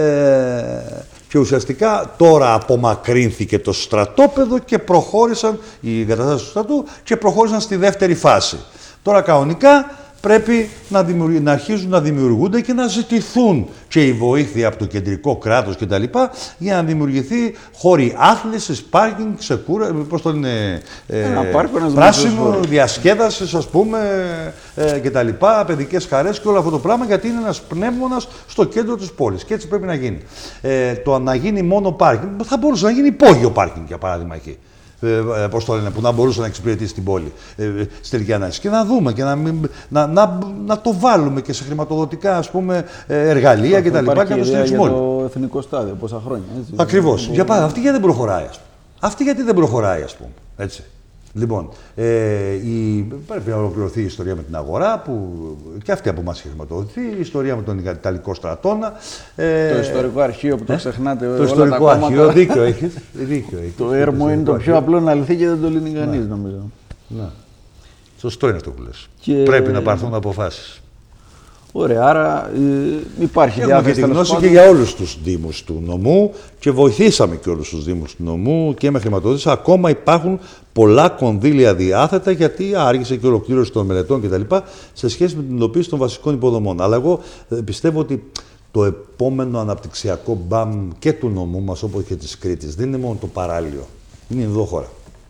και ουσιαστικά τώρα απομακρύνθηκε το στρατόπεδο και προχώρησαν, οι εγκαταστάσεις του στρατού, και προχώρησαν στη δεύτερη φάση. Τώρα κανονικά πρέπει να, να αρχίζουν να δημιουργούνται και να ζητηθούν και η βοήθεια από το κεντρικό κράτος κτλ. Για να δημιουργηθεί χώροι άθλησης, πάρκινγκ, ξεκούρα, πώς το είναι, ε, πράσινο, διασκέδασης, ας πούμε, ε, κτλ. Παιδικές χαρές και όλο αυτό το πράγμα, γιατί είναι ένας πνεύμονας στο κέντρο της πόλης και έτσι πρέπει να γίνει. Ε, το να γίνει μόνο πάρκινγκ, θα μπορούσε να γίνει υπόγειο πάρκινγκ, για παράδειγμα, εκεί. Ε, πώς το λένε, που να μπορούσε να εξυπηρετήσει την πόλη ε, στη τελική ανάλυση. Και να δούμε και να, μην, να, να, να το βάλουμε και σε χρηματοδοτικά, ας πούμε, εργαλεία κτλ. Και, και να το στηρίξουμε όλοι. Το εθνικό στάδιο, πόσα χρόνια. Ακριβώς. Για πάρα, αυτή γιατί δεν προχωράει, ας πούμε. Αυτή γιατί δεν προχωράει, ας πούμε. Έτσι. Λοιπόν, ε, η, πρέπει να ολοκληρωθεί η ιστορία με την αγορά, που και αυτή από εμάς έχει χρηματοδοτηθεί, η ιστορία με τον Ιταλικό στρατόνα. Ε, το ιστορικό αρχείο που το ε, ξεχνάτε. Το όλα ιστορικό τα αρχείο, δίκιο έχεις. Δίκιο έχεις. Το έρμο είναι το πιο απλό να λυθεί και δεν το λύνει κανείς, νομίζω. Να. Σωστό είναι αυτό που λες. Και... πρέπει να πάρθουν αποφάσεις. Ωραία, άρα ε, υπάρχει διάθεση. Έχουμε και τη γνώση και για όλους τους δήμους του νομού και βοηθήσαμε και όλους τους δήμους του νομού και με χρηματοδότηση. Ακόμα υπάρχουν πολλά κονδύλια διάθετα γιατί άργησε και η ολοκλήρωση των μελετών κτλ. Σε σχέση με την υλοποίηση των βασικών υποδομών. Αλλά εγώ πιστεύω ότι το επόμενο αναπτυξιακό μπαμ και του νομού μας, όπως και της Κρήτης, δεν είναι μόνο το παράλιο. Είναι η ενδόχώρα.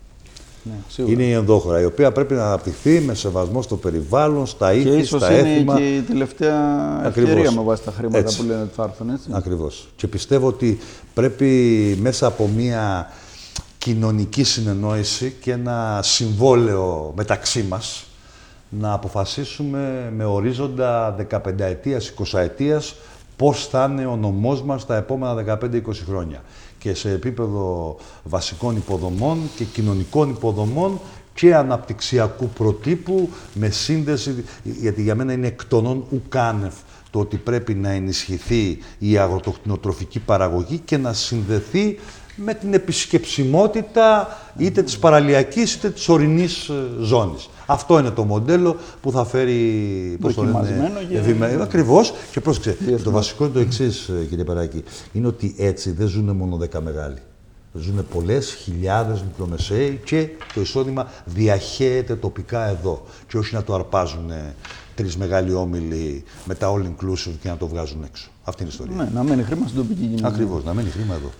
Ναι, είναι η ενδόχώρα, η οποία πρέπει να αναπτυχθεί με σεβασμό στο περιβάλλον, στα ήθη, στα έθιμα. Και ίσως είναι και η τελευταία ευκαιρία με βάση τα χρήματα έτσι. Που λένε ότι θα έρθουν, έτσι. Ακριβώς. Και πιστεύω ότι πρέπει μέσα από μια κοινωνική συνεννόηση και ένα συμβόλαιο μεταξύ μας να αποφασίσουμε με ορίζοντα δεκαπενταετίας, εικοσαετίας πώς θα είναι ο νομός μας τα επόμενα δεκαπέντε είκοσι χρόνια. Και σε επίπεδο βασικών υποδομών και κοινωνικών υποδομών και αναπτυξιακού προτύπου με σύνδεση, γιατί για μένα είναι εκ των όν ουκάνευ το ότι πρέπει να ενισχυθεί η αγροτοκτηνοτροφική παραγωγή και να συνδεθεί με την επισκεψιμότητα είτε της παραλιακής είτε της ορεινής ζώνης. Αυτό είναι το μοντέλο που θα φέρει ευημερία. Ακριβώς. Και πρόσεξε, το βασικό είναι το εξής, κύριε Περάκη, είναι ότι έτσι δεν ζουν μόνο δέκα μεγάλοι. Ζουν πολλές χιλιάδες μικρομεσαίοι και το εισόδημα διαχέεται τοπικά εδώ. Και όχι να το αρπάζουν τρεις μεγάλοι όμιλοι με τα all inclusive και να το βγάζουν έξω. Αυτή είναι η ιστορία. Ναι, να μένει χρήμα στην τοπική κοινωνία. Ακριβώς, να μένει χρήμα εδώ.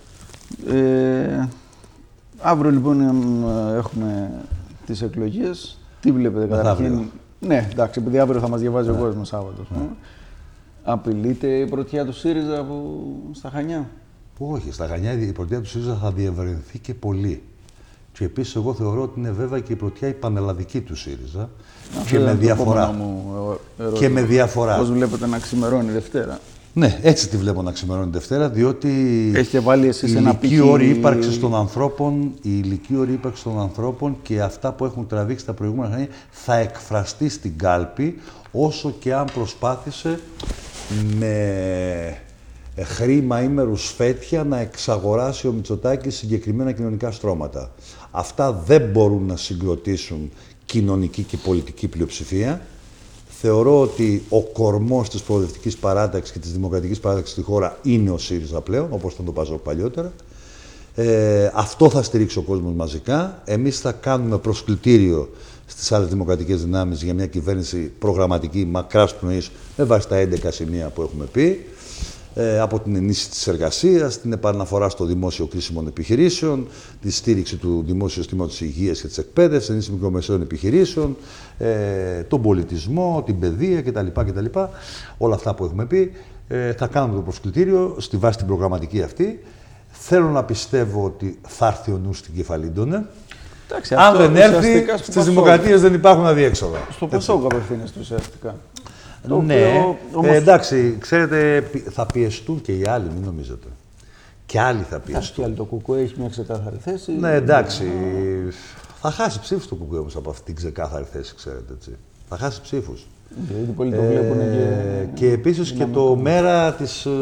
Ε, αύριο λοιπόν έχουμε τις εκλογές. Τι βλέπετε καταρχήν? Ναι, εντάξει, επειδή αύριο θα μας διαβάζει ναι. ο κόσμος Σάββατο. Ναι. Απειλείται η πρωτιά του ΣΥΡΙΖΑ που... στα Χανιά? Όχι, στα Χανιά η πρωτιά του ΣΥΡΙΖΑ θα διευρυνθεί και πολύ. Και επίσης εγώ θεωρώ ότι είναι βέβαια και η πρωτιά η πανελλαδική του ΣΥΡΙΖΑ. Και με, διαφορά. Μου, και με διαφορά. Πώς βλέπετε να ξημερώνει Δευτέρα? Ναι, έτσι τη βλέπω να ξημερώνει Δευτέρα, διότι έχετε βάλει εσείς η ένα ηλική όρη ύπαρξης των ανθρώπων, η ηλική όρη ύπαρξης των ανθρώπων και αυτά που έχουν τραβήξει τα προηγούμενα χρόνια θα εκφραστεί στην κάλπη, όσο και αν προσπάθησε με χρήμα ή με ρουσφέτια να εξαγοράσει ο Μητσοτάκης συγκεκριμένα κοινωνικά στρώματα. Αυτά δεν μπορούν να συγκροτήσουν κοινωνική και πολιτική πλειοψηφία. Θεωρώ ότι ο κορμός της προοδευτικής παράταξης και της δημοκρατικής παράταξης στη χώρα είναι ο ΣΥΡΙΖΑ πλέον, όπως ήταν το ΠΑΣΟΚ παλιότερα. Ε, αυτό θα στηρίξει ο κόσμος μαζικά. Εμείς θα κάνουμε προσκλητήριο στις άλλες δημοκρατικές δυνάμεις για μια κυβέρνηση προγραμματική μακράς πνοής με βάση τα έντεκα σημεία που έχουμε πει. Ε, από την ενίσχυση της εργασίας, την επαναφορά στο δημόσιο κρίσιμων επιχειρήσεων, τη στήριξη του δημόσιου συστήματος υγείας και της εκπαίδευσης, ενίσχυση μικρομεσαίων επιχειρήσεων, ε, τον πολιτισμό, την παιδεία κτλ. κτλ. Όλα αυτά που έχουμε πει. Ε, θα κάνουμε το προσκλητήριο στη βάση την προγραμματική αυτή. Θέλω να πιστεύω ότι θα έρθει ο νους στην Κεφαλήντονε. Εντάξει, αν δεν έρθει, στις δημοκρατίες δεν υπάρχουν αδιέξοδα. Στο ΠΑΣΟΚ απευθύνεστε ουσιαστικά. Ναι, όμως... ε, εντάξει, ξέρετε, θα πιεστούν και οι άλλοι, μην νομίζετε. Και άλλοι θα πιεστούν. Και άλλοι, το ΚΚΕ έχει μια ξεκάθαρη θέση. Ναι, εντάξει. Ναι. Θα χάσει ψήφους το ΚΚΕ όμως από αυτή την ξεκάθαρη θέση, ξέρετε, έτσι. Θα χάσει ψήφους. Γιατί πολλοί το βλέπουν ε, και... Και επίσης και το μέρα της ε,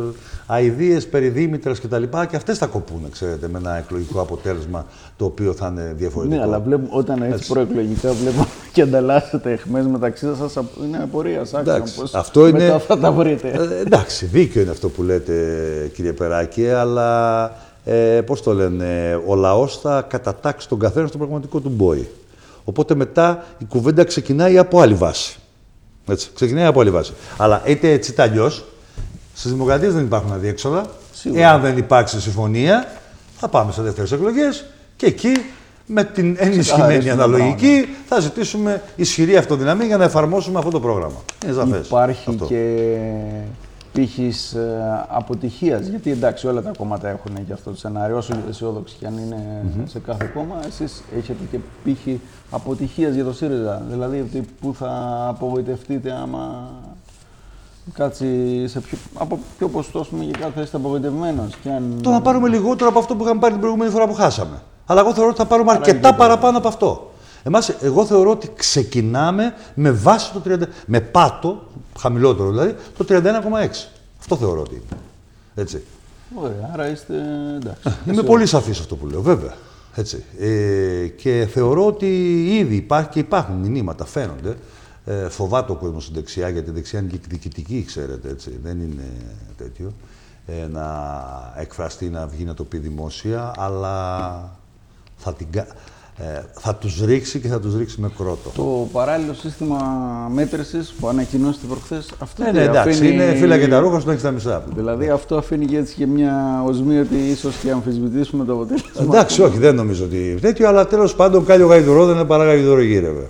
αηδίες περί Δήμητρας και τα λοιπά, και αυτές θα κοπούν, ξέρετε, με ένα εκλογικό αποτέλεσμα το οποίο θα είναι διαφορετικό. Ναι, αλλά βλέπουμε, όταν έτσι προεκλογικά βλέπουμε και ανταλλάσσετε εχμές μεταξύ σας, είναι απορία άξια. Αυτό είναι... Μετά θα τα βρείτε. Ε, εντάξει, δίκαιο είναι αυτό που λέτε, κύριε Περάκη, αλλά ε, πώς το λένε, ο λαός θα κατατάξει τον καθένα στο πραγματικό του μπόι. Οπότε μετά η κουβέντα ξεκινάει από άλλη βάση. Έτσι, ξεκινάει από άλλη βάση. Αλλά είτε έτσι είτε αλλιώς, στις δημοκρατίες δεν υπάρχουν αδιέξοδα. Σίγουρα. Εάν δεν υπάρξει συμφωνία, θα πάμε σε δεύτερες εκλογές και εκεί με την ενισχυμένη αναλογική θα ζητήσουμε ισχυρή αυτοδυναμία για να εφαρμόσουμε αυτό το πρόγραμμα. Είναι σαφές. Υπάρχει αυτό. Και πύχης ε, αποτυχίας, γιατί εντάξει όλα τα κόμματα έχουν και αυτό το σενάριο, όσο αισιόδοξοι κι αν είναι mm-hmm. σε κάθε κόμμα, εσείς έχετε και πύχη αποτυχίας για το ΣΥΡΙΖΑ, δηλαδή που θα απογοητευτείτε άμα κάτσει σε πιο, από ποιο ποσοστό πούμε, και κάτι θα είστε απογοητευμένος. Αν... Το να πάρουμε λιγότερο από αυτό που είχαμε πάρει την προηγούμενη φορά που χάσαμε. Αλλά εγώ θεωρώ ότι θα πάρουμε αρκετά παραπάνω από αυτό. Εμάς, εγώ θεωρώ ότι ξεκινάμε με βάση το τριάντα, με πάτο, χαμηλότερο δηλαδή, το τριάντα ένα κόμμα έξι. Αυτό θεωρώ ότι είναι. Έτσι. Ωραία, άρα είστε εντάξει. Είμαι πολύ σαφής αυτό που λέω, βέβαια. Έτσι. Ε, και θεωρώ ότι ήδη υπάρχει και υπάρχουν μηνύματα, φαίνονται. Ε, φοβάται ο κόσμος στην δεξιά, γιατί η δεξιά είναι και εκδικητική, ξέρετε, έτσι. Δεν είναι τέτοιο. Ε, να εκφραστεί, να βγει να το πει δημόσια, αλλά θα την Ε, θα τους ρίξει και θα τους ρίξει με κρότο. Το παράλληλο σύστημα μέτρησης που ανακοινώσετε προχθές, αυτό ε, ναι, εντάξει, αφήνει... είναι φύλλα και τα ρούχα στον έχει τα μισά. Δηλαδή αυτό αφήνει και έτσι και μια οσμή ότι ίσως και αμφισβητήσουμε το αποτέλεσμα. Εντάξει, όχι, δεν νομίζω ότι τέτοιο, αλλά τέλος πάντων κάλιο γαϊδουρό δεν είναι παρά γαϊδουρό γύρευε.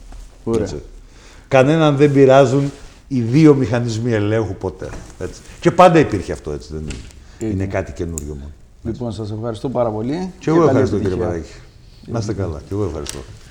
Κανέναν δεν πειράζουν οι δύο μηχανισμοί ελέγχου ποτέ. Έτσι. Και πάντα υπήρχε αυτό, έτσι, δεν είναι. Είναι κάτι καινούριο μόνο. Λοιπόν, σας ευχαριστώ πάρα πολύ. Και εγώ ευχαριστώ, κύριε Παράκη. Να είστε καλά. Και εγώ ευχαριστώ.